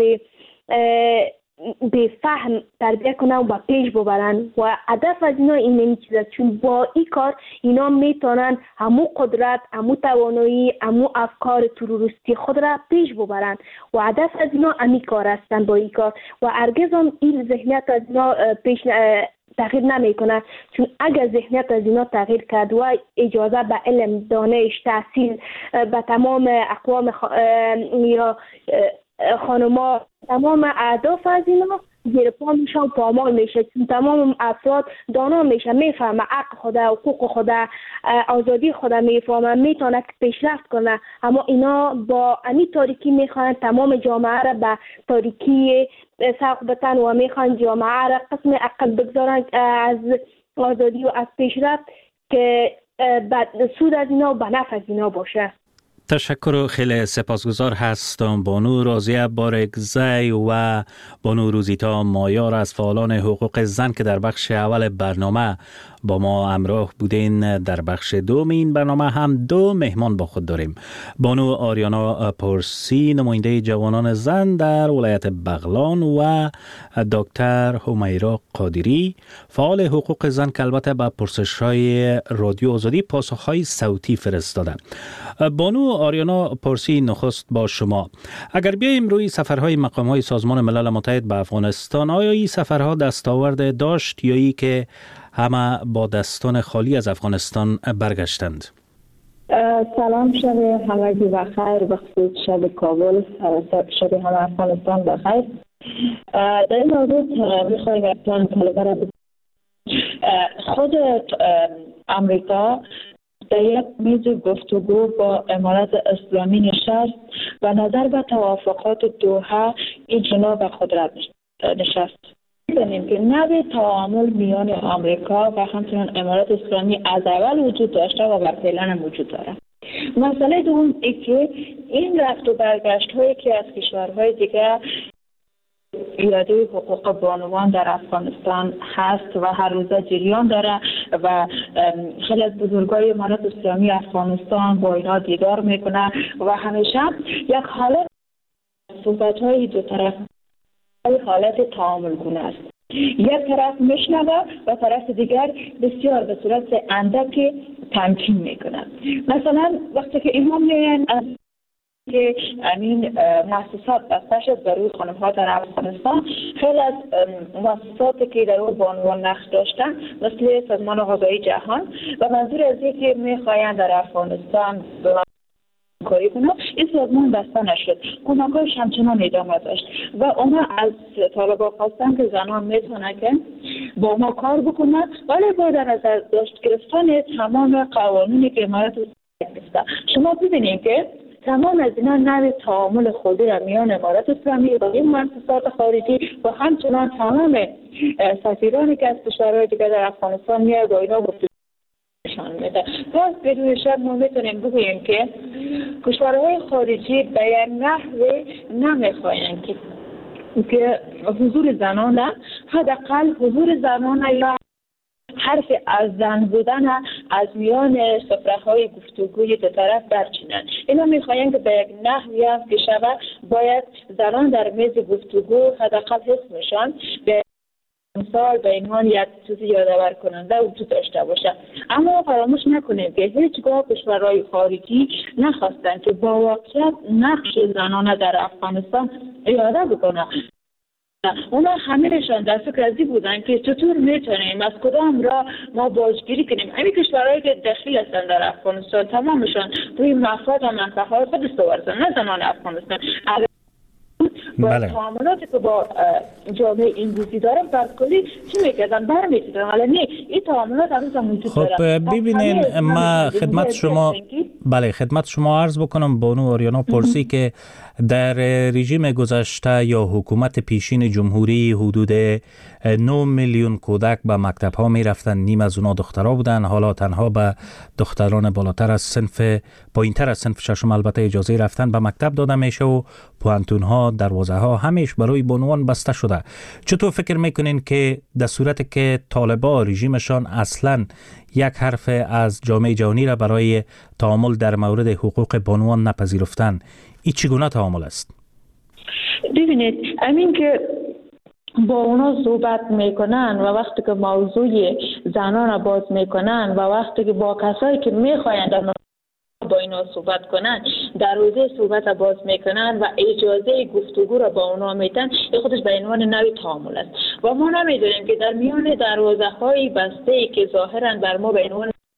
به فهم تربیت کنن و با پیش ببرن و هدف از اینا این چیزه، چون با این کار اینا میتونن همو قدرت، همو توانایی، همو افکار تروریستی خود را پیش ببرن و هدف از اینا همین کار هستن با این کار و هرگز هم این ذهنیت از اینا تغییر نمیکنه، چون اگر ذهنیت از اینا تغییر کرد و اجازه به علم، دانش، تحصیل به تمام اقوام یا خانما، تمام اهداف از اینا زیر پا میشه و پامال میشه. تمام افراد دانا میشه، میفهمه حق خدا، حقوق خدا، آزادی خدا میفهمه، میتونه پیشرفت کنه. اما اینا با امی تاریکی میخوان تمام جامعه را به تاریکی ساق بتن و میخوان جامعه را قسم عقل بگذارن از آزادی و از پیشرفت که سود از اینا و به نفع از اینا باشه. تشکر و خیلی سپاسگزار هستم بانو راضیه بارگزی و بانو روزیتا مایار از فعالان حقوق زن که در بخش اول برنامه با ما همراه بودین. در بخش دوم این برنامه هم دو مهمان با خود داریم. بانو آریانا پرسی نماینده جوانان زن در ولایت بغلان و دکتر همیرا قادری فعال حقوق زن که البته به پرسش‌های رادیو آزادی پاسخ‌های صوتی فرستاده. بانو آریانا پرسی نخست با شما. اگر بیاییم روی سفرهای مقام‌های سازمان ملل متحد به افغانستان، آیا این سفرها دستاورد داشت یا ای که همه با دستان خالی از افغانستان برگشتند؟ سلام، شب همگی بخیر، بخصوص شب کابل، شب همه افغانستان بخیر. در این موضوع میخوایم اصلا طلبه را خود امریکا در یک میز گفتگو با امارت اسلامی نشست و نظر به توافقات دوحه این جناب قدرت نشست. می‌دانیم که نوع تعامل میان آمریکا و همچنین امارات اسلامی از اول وجود داشته و فعلا هم وجود داره. مسئله دوم ای که این رفت و برگشت هایی که از کشورهای دیگر ایاده حقوق بانوان در افغانستان هست و هر روزه جریان داره و خیلی از بزرگای امارات اسلامی افغانستان با اینا دیدار میکنه و همیشه یک حالت صحبت های دو طرف حالت تعامل گونه است. یک طرف میشنوه و طرف دیگر بسیار به صورت اندک تمکین میکنه. مثلا وقتی که اینا میان از که این مؤسسات بسته شد بر روی خانم‌ها در افغانستان، خیلی از مؤسساتی که در اون بانوان نقش داشتن مثل سازمان غذایی جهان و منظور از این که میخواین در افغانستان کاری کنه، این سازمان بسته نشد، کمک‌هایش همچنان ادامه داشت و اونا از طالبان خواستن که زنان میتونه که با ما کار بکنن، ولی با در نظر داشت گرفتن تمام قوانینی که امارات گرفته. شما ببینید که تمام از اینا نوع تعامل خودی را میان امارات اسلامی و این مؤسسات خارجی و همچنان تمام سفیرانی که از کشورهای دیگر در افغانستان میاد با اینا نشان میده. پس بدون شک ما میتونیم بگوییم که کشورهای خارجی به یک نحوه نمیخواین که حضور زنان، حداقل حضور زنان یا حرف از زن بودن از میان سفره‌های گفتگوی دو طرف برچینن. اینا میخواین که به یک نحوی هم که شود باید زنان در میز گفتگو حداقل حسنشان به مثال به عنوان یک چیز یادآور کننده وجود داشته باشه. اما فراموش نکنیم که هیچگاه کشورهای خارجی نخواستن که با واقعیت نقش زنان در افغانستان اعاده بکنن. اونا همه‌شان در فکر ازی بودن که چطور میتونیم از کدام راه ما بازگیری کنیم. همین کشورهایی که دخیل هستن در افغانستان تمامشان روی مفاد و منفعه‌های خود استوار هستن، نه زنان افغانستان. با تعاملاتی که با جامعه انگلیسی دارم فرض کنید چی میکردن برمی‌دارن، ولی نه این تعاملات هنوز هم وجود داره. خب ببینین ما خدمت شما خدمت شما عرض بکنم بانو آریانا پرسی که در رژیم گذشته یا حکومت پیشین جمهوری حدود 9 میلیون کودک به مکتب ها می رفتن، نیم از اونا دخترها بودن. حالا تنها به دختران بالاتر از صنف پایینتر از صنف ششم البته اجازه رفتن به مکتب داده میشه و پوانتون ها دروازه ها همیش برای بانوان بسته شده. چطور فکر میکنین که در صورت که طالبان رژیمشان اصلا یک حرف از جامعه جهانی را برای تعامل در مورد حقوق بانوان نپذیرفتن، این چگونه تعامل است؟ ببینید همین که با اونا صحبت میکنن و وقتی که موضوع زنان را باز میکنن و وقتی که با کسایی که میخواین با اینا صحبت کنن در روزه صحبت را باز میکنن و اجازه گفتگو را با اونا میدن، این خودش به عنوان نوع تعامل است و ما نمیدونیم که در میان دروازه های بسته ای که ظاهرا بر ما به عنوان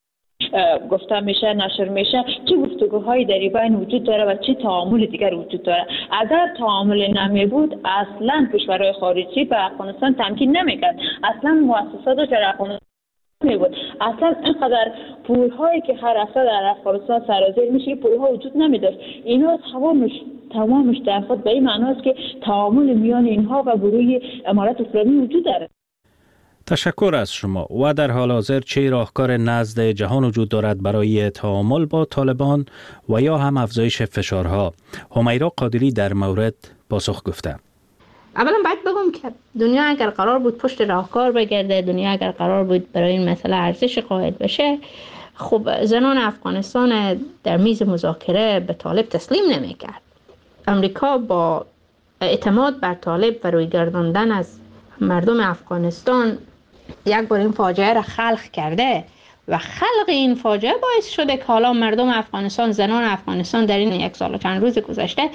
گفته میشه، نشر میشه، چه گفتگوهایی در بین وجود داره و چه تعامل دیگر وجود داره. اگر تعامل نمی بود اصلا کشورهای خارجی به افغانستان تمکین نمیکرد، اصلا مؤسساتش در افغانستان بود، اصلا اینقدر پولهایی که هر هفته در افغانستان سرازیر میشه پولها وجود نمیداشت. اینا تمامش در خود به این معناست که تعامل میان اینها و گروه امارت اسلامی وجود داره. تشکر از شما. و در حال حاضر چه راهکار نزد جهان وجود دارد برای تعامل با طالبان و یا هم افزایش فشارها؟ همیرا قادری در مورد پاسخ گفته. اولا باید بگم که دنیا اگر قرار بود پشت راهکار بگرده، دنیا اگر قرار بود برای این مسئله ارزش قائل بشه، خب زنان افغانستان در میز مذاکره به طالب تسلیم نمی‌کرد. امریکا با اعتماد بر طالب و روی گرداندن از مردم افغانستان یک بار این فاجعه را خلق کرده و خلق این فاجعه باعث شده که حالا مردم افغانستان، زنان افغانستان در این 1 سال و چند روز گذشته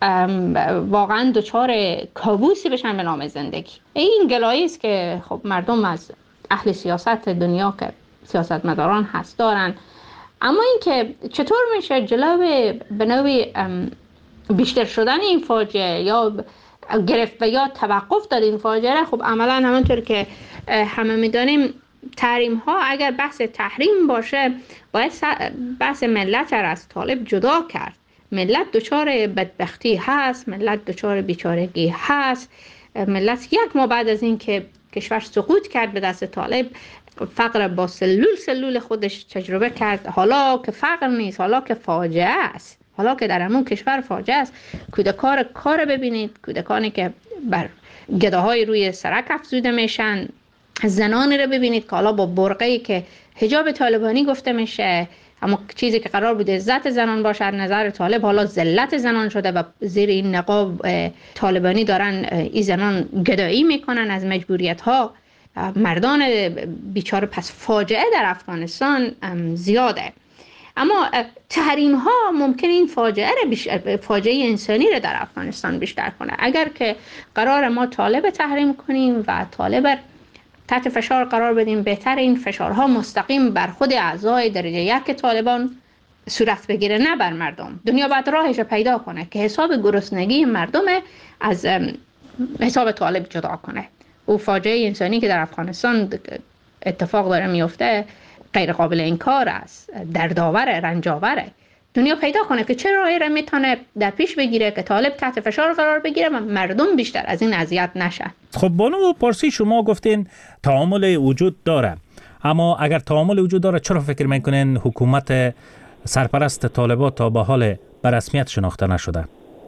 واقعا دچار کابوسی بشن به نام زندگی. این گلایه است که خب مردم از اهل سیاست دنیا که سیاستمداران هست دارن. اما این که چطور میشه جلو به نوعی بیشتر شدن این فاجعه یا گرفت و یا توقف داد این فاجعه، خب عملا همونطور که همه میدانیم تحریم ها اگر بحث تحریم باشه باید بحث ملت را از طالب جدا کرد. ملت دچار بدبختی هست، ملت دچار بیچارگی هست. ملت 1 ماه بعد از این که کشور سقوط کرد به دست طالب، فقر با سلول خودش تجربه کرد. حالا که فقر نیست، حالا که فاجعه است، حالا که در همون کشور فاجعه است، کودکان کار ببینید، کودکانی که بر گداهای روی سرک افزوده میشن، زنانی رو ببینید که حالا با برقه‌ای که حجاب طالبانی گفته میشه، اما چیزی که قرار بود عزت زنان باشه از نظر طالب حالا ذلت زنان شده و زیر این نقاب طالبانی دارن این زنان گدایی میکنن از مجبوریت ها. مردان بیچاره، پس فاجعه در افغانستان زیاده. اما تحریم ها ممکن این فاجعه انسانی رو در افغانستان بیشتر کنه. اگر که قرار ما طالب تحریم کنیم و طالب تحت فشار قرار بدیم، بهتر این فشارها مستقیم بر خود اعضای درجه 1 طالبان صورت بگیره، نه بر مردم. دنیا باید راهش پیدا کنه که حساب گرسنگی مردم از حساب طالب جدا کنه. او فاجعه انسانی که در افغانستان اتفاق داره میفته غیر قابل انکار است، دردآور، رنجاوره. دنیا پیدا کنه که چه راهی را میتونه در پیش بگیره که طالب تحت فشار قرار بگیره و مردم بیشتر از این اذیت نشه. خب بانو پارسی، شما گفتین تعامل وجود داره، اما اگر تعامل وجود داره چرا فکر میکنین حکومت سرپرست طالبان تا به حال به رسمیت شناخته نشده؟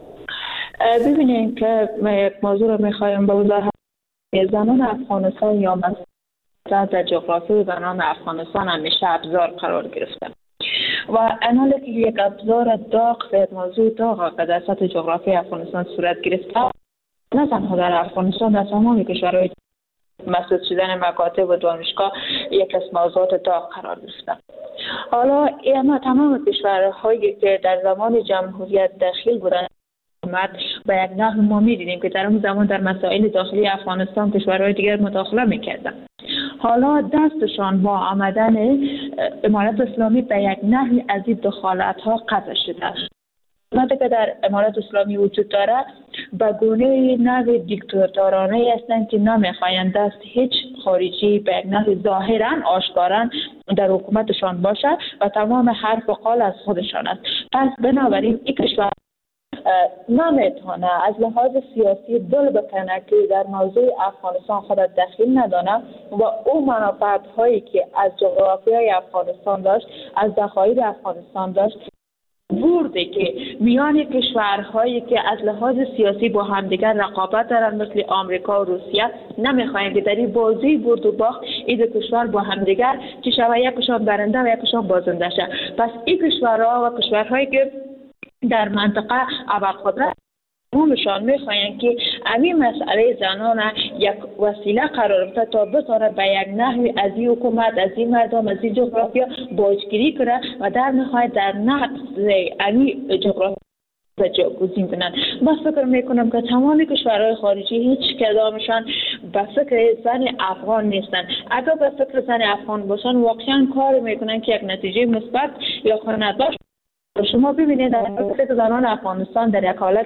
ببینید که یک موضوع رو میخوایم به وضاحت. زنان افغانستان یا مثلا در جغرافی زنان افغانستان همیشه ابزار قرار گرفته و انال که یک ابزار داغ به موضوع داغ که در سطح جغرافی افغانستان صورت گرفته، نه تنها در افغانستان، در تمام کشورهای مسدود شدن مکاتب و دانشگاه یک از موضوعات داغ قرار گرفته. حالا اما تمام کشورهایی که در زمان جمهوریت داخل بودن به یک نحو ما می‌دیدیم که در اون زمان در مسائل داخلی افغانستان کشورهای دیگر مداخله می‌کردن. حالا دستشان با آمدن امارت اسلامی به یک نحوی از این دخالت‌ها قطع شده است. وقتی که در امارت اسلامی وجود داره به گونه نحو دیکتاتورانه هستند که نمیخواهند دست هیچ خارجی به یک نحو ظاهرا آشکارا در حکومتشان باشه و تمام حرف و قال از خودشان است. پس بنابراین این کشور نمیتونه از لحاظ سیاسی دل بکنه که در موضوع افغانستان خود دخیل ندانه و او منافعت هایی که از جغرافیای افغانستان داشت، از ذخایر افغانستان داشت، بوده که میان کشورهایی که از لحاظ سیاسی با همدیگر رقابت دارن مثل آمریکا و روسیه نمیخواین که در این بازی برد و باخت این کشور با همدیگر چه شوه، یکشان برنده و یکشان بازنده شه. پس این کشورها و کشورهایی که در منطقه ابرقدرت همشان میخواین که همین مسئله زنان یک وسیله قرار بده تا بتونه به یک نحوی از این حکومت، از این مردم، از این جغرافیا باجگیری کنه و در نهایت در نقض همین جغرافیا جاگزین کنند. من فکر میکنم که تمام کشورهای خارجی هیچ کدامشان به فکر زن افغان نیستن. اگر به فکر زن افغان باشن واقعا کار میکنن که یک نتیجه مثبت یا خیانتبار. شما ببینید در زنان افغانستان در یک حالت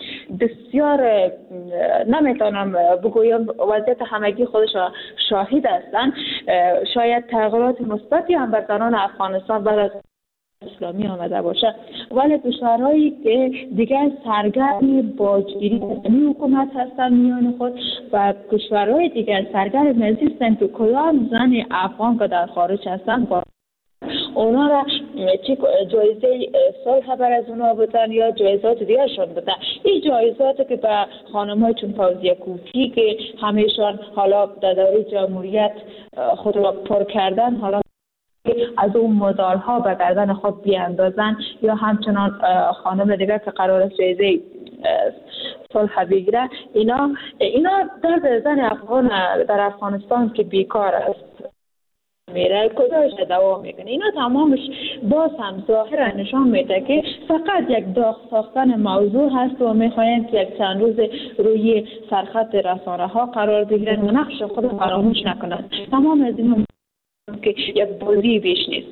بسیار نمیتونم بگویم وضعیت همگی خودش را شاهد هستند. شاید تغییرات مثبتی هم بر زنان افغانستان بعد از اسلامی آمده باشه، ولی کشورهایی که دیگر سرگرم باجگیری حکومت هستند میان خود و کشورهای دیگر سرگرم نزیستند که کدام زن افغان که در خارج هستند اونا را چه جایزه صلح بر از اونا بودن یا جایزات دیگرشون بودن. این جایزات که به خانم‌های چون فوزیه کوفی که همیشان حالا در دوره جمهوریت خود را پر کردن، حالا از اون مدالها به گردن خود بیاندازن، یا همچنان خانم دیگر که قرار است جایزه صلح بگیره. اینا در زن افغان در افغانستان که بیکار است میره کجاش دوام میکنه. اینا تمامش باز هم ظاهرا نشان میده که فقط یک داغ ساختن موضوع هست و میخواین که یک چند روز روی سرخط رسانه ها قرار بگیرن و نقش خود فراموش نکنن. تمام از این که یک بازی بیش نیست.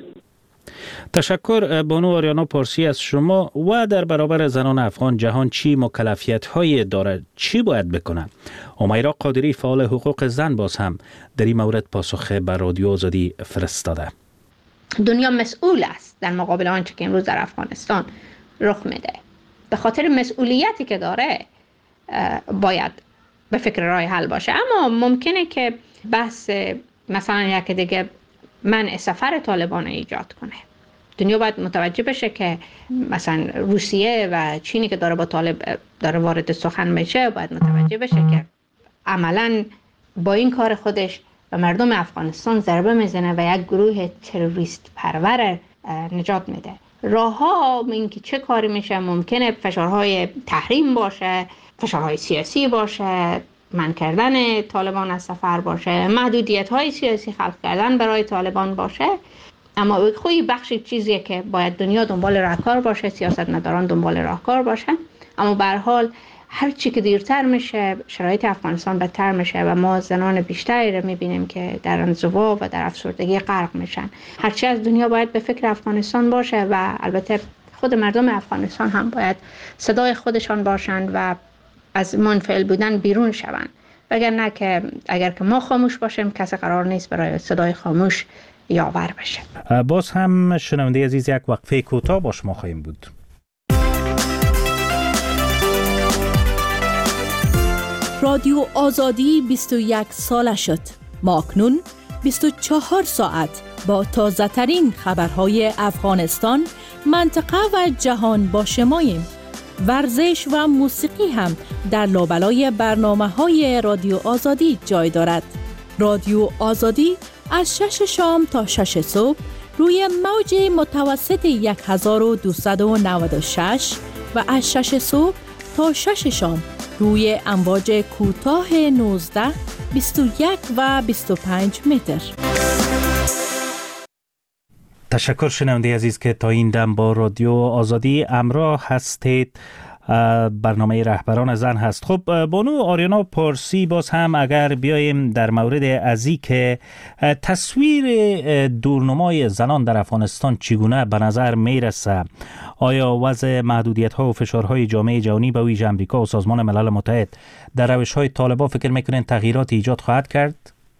تشکر بانو آریانا پارسی از شما. و در برابر زنان افغان جهان چی مکلفیت های داره، چی باید بکنه؟ امیرا قادری فعال حقوق زن باز هم در این مورد پاسخ بر رادیو آزادی فرستاده. دنیا مسئول است در مقابل آنچه که امروز در افغانستان رخ میده. به خاطر مسئولیتی که داره باید به فکر راه حل باشه. اما ممکنه که بحث مثلا یک دیگه منع سفر طالبان ایجاد کنه. دنیا باید متوجه بشه که مثلا روسیه و چینی که داره با طالب داره وارد سخن میشه باید متوجه بشه که عملاً با این کار خودش به مردم افغانستان ضربه میزنه و یک گروه تروریست پرور نجات میده. راه‌ها این که چه کاری میشه، ممکنه فشارهای تحریم باشه، فشارهای سیاسی باشه، منع کردن طالبان از سفر باشه، محدودیت‌های سیاسی خلق کردن برای طالبان باشه. اما خوی بخشی چیزیه که باید دنیا دنبال راهکار باشه، سیاستمداران دنبال راهکار باشه. اما به هر حال هر چی که دیرتر میشه شرایط افغانستان بدتر میشه و ما زنان بیشتری رو میبینیم که در انزوا و در افسردگی غرق میشن. هرچی از دنیا باید به فکر افغانستان باشه و البته خود مردم افغانستان هم باید صدای خودشان باشند و از منفعل بودن بیرون شوند. وگرنه که اگر که ما خاموش باشیم کسی قرار نیست برای صدای خاموش یاور بشه. باز هم شنونده عزیز یک وقفه کوتاه با شما خواهیم بود. رادیو آزادی 21 ساله شد. ما اکنون 24 ساعت با تازه ترین خبرهای افغانستان، منطقه و جهان با شماییم. ورزش و موسیقی هم در لابلای برنامه‌های رادیو آزادی جای دارد. رادیو آزادی از 6 شام تا 6 صبح روی موج متوسط 1296 و از 6 صبح تا 6 شام روی امواج کوتاه 19، 21 و 25 متر. تشکر شنونده عزیز که تا این دم با رادیو آزادی همراه هستید. برنامه رهبران زن هست. خب بانو آریانا پارسی، باز هم اگر بیایم در مورد ازی که تصویر دورنمای زنان در افغانستان چگونه به نظر میرسه، آیا وضع محدودیت ها و فشارهای جامعه جهانی به ویژه امریکا و سازمان ملل متحد در روش های طالبان فکر میکنین تغییرات ایجاد خواهد کرد؟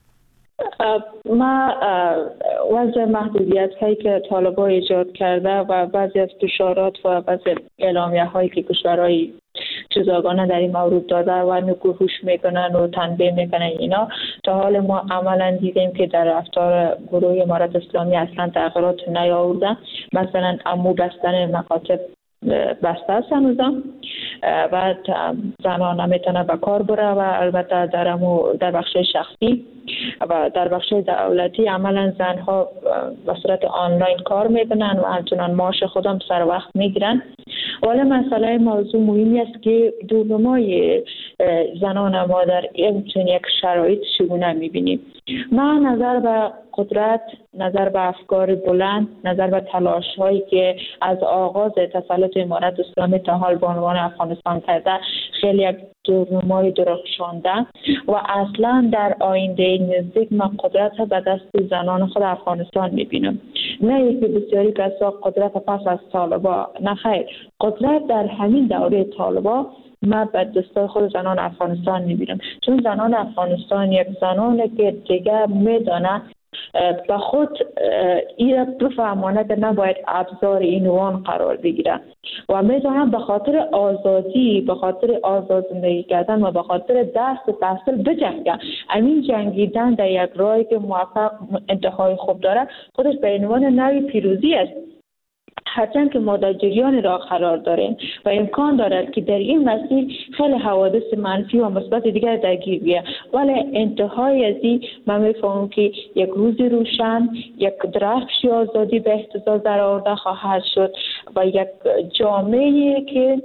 ما وضع محدودیت هایی که طالبان ایجاد کرده و بعضی از فشارات و بعضی اعلامیه هایی که کشورهای جزاگانه در این مورد داده و نکوهش میکنن و تنبیه میکنن، اینا تا حال ما عملا دیدیم که در رفتار گروه امارت اسلامی اصلا تغییرات نیاورده. مثلا امو بستن مکاتب بسته است هنوزم و زنان نمیتونه به کار بره و البته در بخش شخصی و در بخش دولتی عملا زنها به صورت آنلاین کار میکنن و همچنان معاش خودم سر وقت میگیرن. ولی مسئله موضوع مهمی است که دورنمای زنان ما در این یک شرایط چگونه میبینیم. ما نظر به قدرت، نظر به افکار بلند، نظر به تلاش هایی که از آغاز تسلط امارت اسلامی تا حال به عنوان افغانستان کرده، خیلی یک دورنمای درخشانده و اصلا در آینده نزدیک من قدرت به دست زنان خود افغانستان میبینم. نه اینکه بسیاری کسا قدرت پس از طالبا، نه خیر، قدرت در همین دوره طالبا من به دستای خود زنان افغانستان میبینم، چون زنان افغانستان یک زنانی که دیگه میدانه به خود این بفهمانه که نباید ابزار این وان قرار بگیره و میدونم به خاطر آزادی، به خاطر آزاد زندگی کردن و به خاطر درس تحصیل بجنگن. همین جنگیدن در یک راهی که موفق انتهای خوب داره خودش به عنوان نوعی پیروزی است، هرچند که ما در جریان راه قرار داریم و امکان دارد که در این مسیر خیلی حوادث منفی و مثبت دیگر درگیر بیاید، ولی انتهای از این من میفهمم که یک روز روشن، یک درفش آزادی به اهتزاز در آورده خواهد شد و یک جامعه که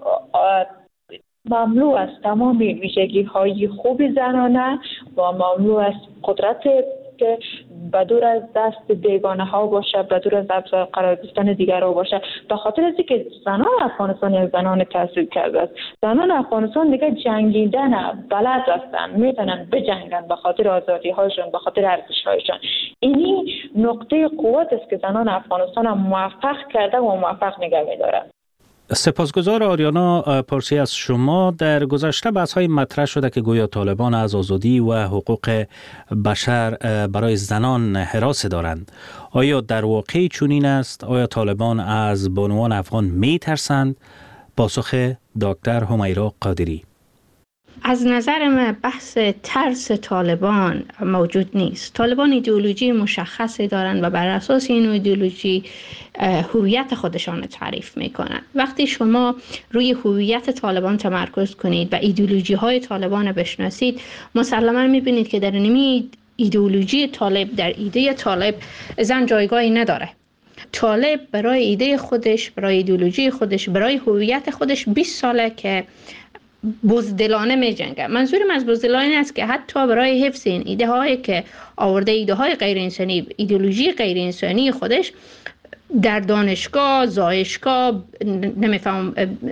مملو از تمام ویژگی های خوب زنانه و مملو از قدرت که بدور از دست بیگانه ها باشه، بدور از ابزار قرار گرفتن دیگر ها باشه. به خاطر از اینکه زنان افغانستان یک زنان تحصیل کرده است، زنان افغانستان دیگه جنگیدن بلد هستن، میتونن بجنگن به خاطر آزادی هاشون، به خاطر ارزش هایشون. اینی نقطه قوت است که زنان افغانستان موفق کرده و موفق نگه می‌داره. سپاسگزار آریانا پارسی از شما. در گذشته بحث‌های مطرح شده که گویا طالبان از آزادی و حقوق بشر برای زنان هراس دارند. آیا در واقع چنین است؟ آیا طالبان از بانوان افغان می‌ترسند؟ پاسخ دکتر همیرا قادری: از نظر من بحث ترس طالبان موجود نیست. طالبان ایدئولوژی مشخصی دارند و بر اساس این ایدئولوژی هویت خودشان تعریف میکنند. وقتی شما روی هویت طالبان تمرکز کنید و ایدئولوژی های طالبان بشناسید، مسلما میبینید که در نمی ایدئولوژی طالب، در ایده طالب، زن جایگاهی نداره. طالب برای ایده خودش، برای ایدئولوژی خودش، برای هویت خودش 20 ساله که بزدلانه می جنگه. منظورم از بزدلانه است که حتی برای حفظ این ایده هایی که آورده، ایده های غیر انسانی، ایدئولوژی غیر انسانی خودش، در دانشگاه، زایشگاه، نمیفهم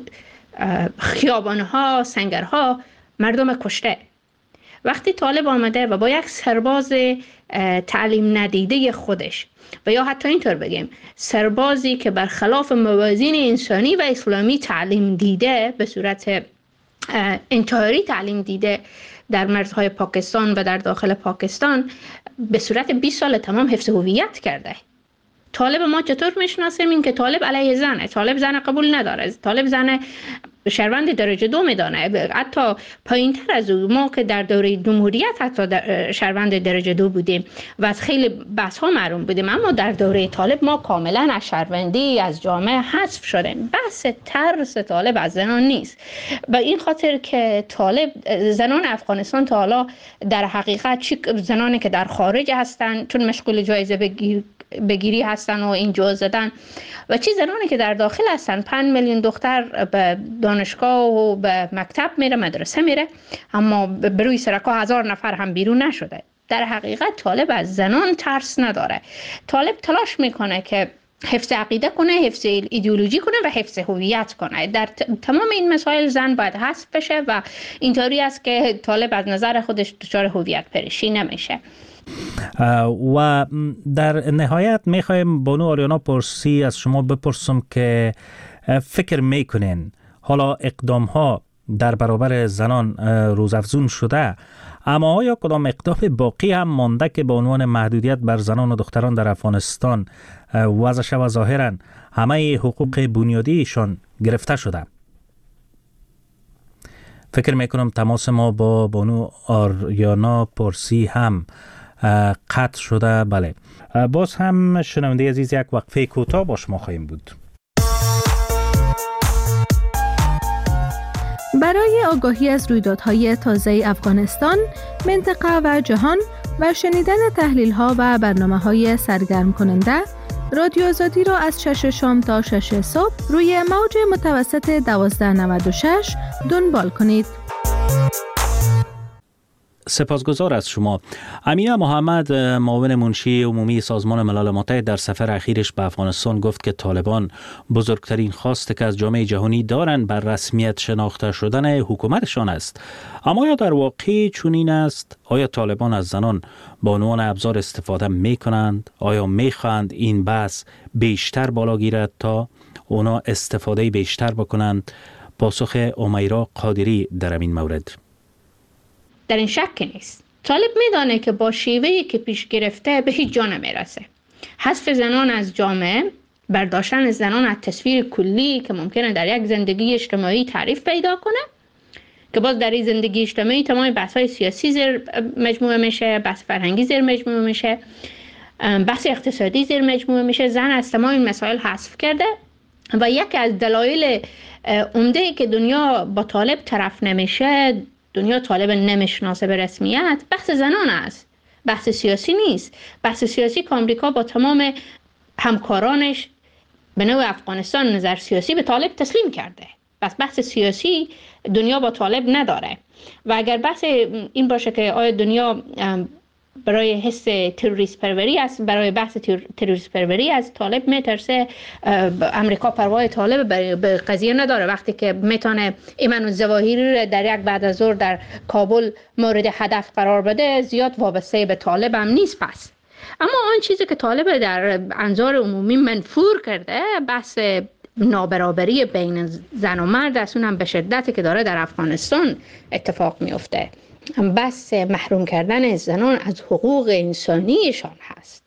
خیابانها، سنگرها مردم کشته. وقتی طالب آمده و با یک سرباز تعلیم ندیده خودش و یا حتی اینطور بگیم سربازی که برخلاف موازین انسانی و اسلامی تعلیم دیده، به صورت انتحاری تعلیم دیده در مرزهای پاکستان و در داخل پاکستان، به صورت 20 سال تمام حفظ هویت کرده. طالب ما چطور میشناسیم؟ این که طالب علیه زنه، طالب زن قبول نداره، طالب زن شهروند درجه 2 میدانه. حتی پایین تر از او، ما که در دوره جمهوریت حتی شهروند درجه 2 بودیم و از خیلی بحث ها محروم بودیم، اما در دوره طالب ما کاملا از شهروندی از جامعه حذف شدیم. بحث ترس طالب از زنان نیست. و این خاطر که طالب، زنان افغانستان تا حالا در حقیقت چی زنانی که در خارج هستن چون مشغول جایزه بگیری هستن و این جوز زدن، و چی زنانی که در داخل هستن. 5 میلیون دختر به دانشگاه و به مکتب میره، مدرسه میره، اما بروی سرکا 1000 نفر هم بیرون نشده. در حقیقت طالب از زنان ترس نداره. طالب تلاش میکنه که حفظ عقیده کنه، حفظ ایدئولوژی کنه و حفظ هویت کنه. در تمام این مسائل زن باید حذف بشه و اینطوری است که طالب از نظر خودش دچار هویت پریشی نمیشه. و در نهایت میخوایم بانو آریانا پارسی از شما بپرسم که فکر میکنین حالا اقدام ها در برابر زنان روزافزون شده، اما آیا کدام اقدام باقی هم مانده که به عنوان محدودیت بر زنان و دختران در افغانستان وضع شود ظاهرا همه حقوق بنیادیشان گرفته شده؟ فکر میکنم تماس ما با بانو آریانا پارسی هم قطع شده. بله، باز هم شنونده عزیز یک وقفه کوتاه با شما خواهیم بود. برای آگاهی از رویدادهای تازه افغانستان، منطقه و جهان و شنیدن تحلیل‌ها و برنامه‌های سرگرم کننده، رادیو آزادی را از 6 شام تا 6 صبح روی موج متوسط 1296 دنبال کنید. سپاسگزار از شما. امینه محمد، معاون منشی عمومی سازمان ملل متحد، در سفر اخیرش به افغانستان گفت که طالبان بزرگترین خواستی که از جامعه جهانی دارند بر رسمیت شناخته شدن حکومتشان است. اما آیا در واقع چنین است؟ آیا طالبان از زنان به عنوان ابزار استفاده می کنند؟ آیا می خواهند این بحث بیشتر بالا گیرد تا اونا استفاده بیشتر بکنند؟ پاسخ امیرا قادری در این مورد. در این شک نیست. طالب میدانه که با شیوهی که پیش گرفته به هیچ جا نمیرسه. حذف زنان از جامعه، برداشتن زنان از تصویر کلی که ممکنه در یک زندگی اجتماعی تعریف پیدا کنه، که باز در این زندگی اجتماعی تمام بحث‌های سیاسی زیر مجموعه میشه، بحث فرهنگی زیر مجموعه میشه، بحث اقتصادی زیر مجموعه میشه. زن از تمام این مسائل حذف کرده و یکی از دلایل عمده‌ای که دنیا با طالب طرف نمیشه، دنیا طالب نمیشناسه به رسمیت، بحث زنان است. بحث سیاسی نیست. بحث سیاسی که آمریکا با تمام همکارانش به نوع افغانستان نظر سیاسی به طالب تسلیم کرده. بحث سیاسی دنیا با طالب نداره. و اگر بحث این باشه که آیا دنیا برای حس تروریست پروری است، برای بحث تروریست پروری از طالب میترسه، امریکا پروای طالب به قضیه نداره. وقتی که میتونه ایمن الظواهری در یک بعد از ظهر در کابل مورد هدف قرار بده، زیاد وابسته به طالب هم نیست. پس اما آن چیزی که طالب در انظار عمومی منفور کرده، بحث نابرابری بین زن و مرد است، اونم به شدتی که داره در افغانستان اتفاق میفته. بس محروم کردن زنان از حقوق انسانیشان هست.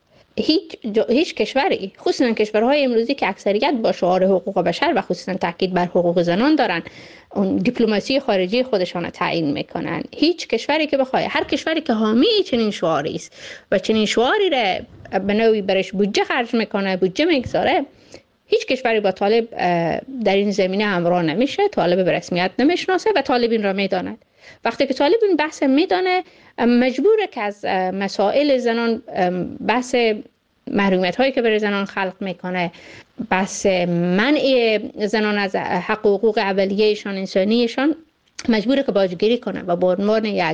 هیچ کشوری، خصوصا کشورهای امروزی که اکثریت با شعار حقوق بشر و خصوصا تاکید بر حقوق زنان دارن، اون دیپلماسی خارجی خودشان رو تعیین میکنن، هیچ کشوری که بخواد، هر کشوری که حامی چنین شعاری است و چنین شعاری را به نوعی برش بودجه خرج میکنه، بودجه میگذاره، هیچ کشوری با طالب در این زمینه همراه نمیشه. طالب به رسمیت نمیشناسه و طالب این را میداند. وقتی که طالب این بحث میدانه، مجبوره که از مسائل زنان، بحث محرومیت هایی که برای زنان خلق میکنه، بحث منع زنان از حقوق اولیه‌شان، انسانیشان، مجبوره که باجگیری کنه و با عنوان یک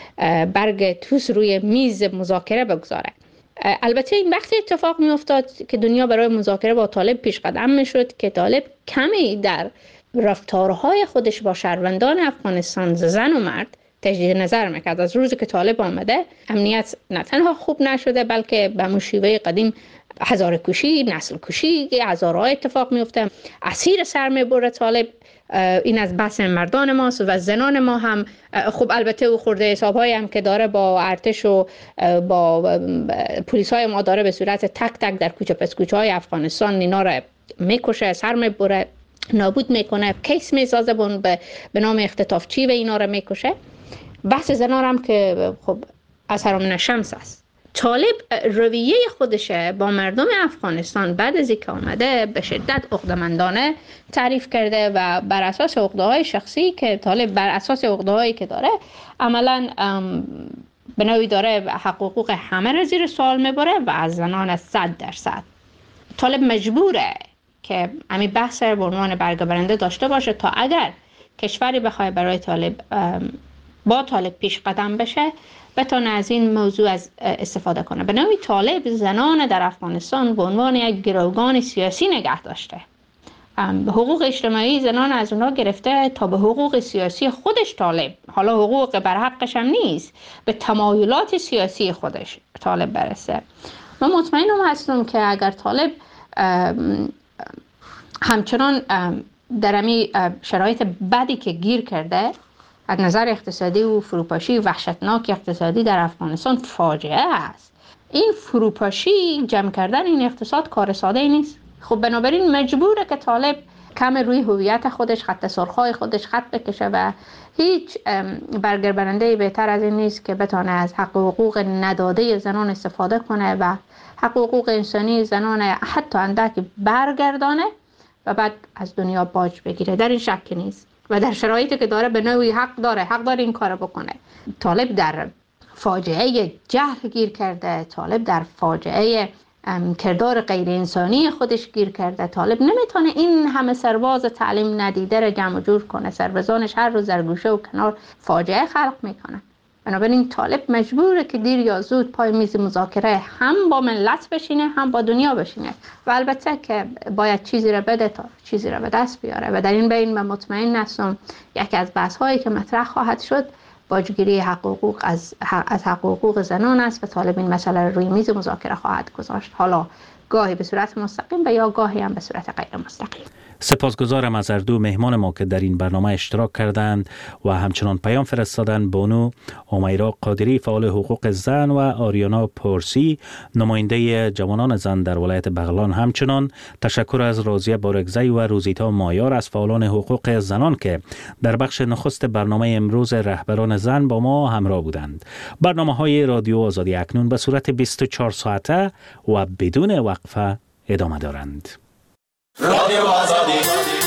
برگ توس روی میز مذاکره بگذاره. البته این وقتی اتفاق می افتاد که دنیا برای مذاکره با طالب پیش قدم می شد که طالب کمی در رفتارهای خودش با شهروندان افغانستان، زن و مرد، تجدید نظر میکرد. از روزی که طالب آمده، امنیت نه تنها خوب نشده بلکه به مشیوه قدیم هزار کشی، نسل کشی، هزارها اتفاق میفته. اسیر سر میبره طالب. این از بحث مردان ماست و زنان ما هم خب البته او خورده حساب‌هایی هم که داره با ارتش و با پلیس‌های ما داره به صورت تک تک در کوچه پس کوچه‌های افغانستان اینا رو میکشه، سر میبره، نابود میکنه، کیس میسازه به نام اختطافچی و اینا رو میکشه. بحث زنان هم که خب از حرام شمس است. طالب رویه خودشه با مردم افغانستان بعد از اینکه آمده به شدت عقده‌مندانه تعریف کرده و بر اساس عقده‌های شخصی که طالب بر اساس عقده‌هایی که داره عملاً به نوعی داره حقوق همه را زیر سوال میبره و از زنان 100%. طالب مجبوره که همین بحث به عنوان برگه برنده داشته باشه تا اگر کشوری بخواد برای طالب با طالب پیش قدم بشه بتونه از این موضوع استفاده کنه. به نوعی طالب زنان در افغانستان به عنوان یک گروگان سیاسی نگه داشته. حقوق اجتماعی زنان از اونا گرفته تا به حقوق سیاسی خودش طالب، حالا حقوق بر حقش هم نیست، به تمایلات سیاسی خودش طالب برسه. من مطمئنم هستم که اگر طالب همچنان در امی شرایط بدی که گیر کرده، از نظر اقتصادی و فروپاشی وحشتناک اقتصادی در افغانستان فاجعه است. این فروپاشی جمع کردن این اقتصاد کار ساده نیست. خب بنابراین مجبوره که طالب کم روی هویت خودش، خط سرخای خودش خط بکشه و هیچ برگر برنده بهتر از این نیست که بتونه از حقوق نداده زنان استفاده کنه و حقوق انسانی زنان حتی اندک برگردانه و بعد از دنیا باج بگیره. در این شک نیست و در شرایطی که داره به نوعی حق داره این کارو بکنه. طالب در فاجعه جهل گیر کرده، طالب در فاجعه کردار غیر انسانی خودش گیر کرده. طالب نمیتونه این همه سرباز تعلیم ندیده رو جمع جور کنه. سربازانش هر روز در گوشه و کنار فاجعه خلق میکنه. بنابراین طالب مجبوره که دیر یا زود پای میز مذاکره هم با ملت بشینه هم با دنیا بشینه و البته که باید چیزی را بده تا چیزی را به دست بیاره و در این بین من مطمئن هستم یکی از بحث هایی که مطرح خواهد شد باجگیری حقوق از حقوق زنان است و طالب این مسئله را روی میز مذاکره خواهد گذاشت، حالا گاهی به صورت مستقیم و یا گاهی هم به صورت غیر مستقیم. سپاسگزارم از هر دو مهمان ما که در این برنامه اشتراک کردند و همچنان پیام فرستادند. بانو امیرا قادری فعال حقوق زن و آریانا پورسی نماینده جوانان زن در ولایت بغلان. همچنان تشکر از راضیه بارگزی و روزیتا مایار از فعالان حقوق زنان که در بخش نخست برنامه امروز رهبران زن با ما همراه بودند. برنامه‌های رادیو آزادی اکنون به صورت 24 ساعته و بدون وقفه ادامه دارند. رادیو آزادی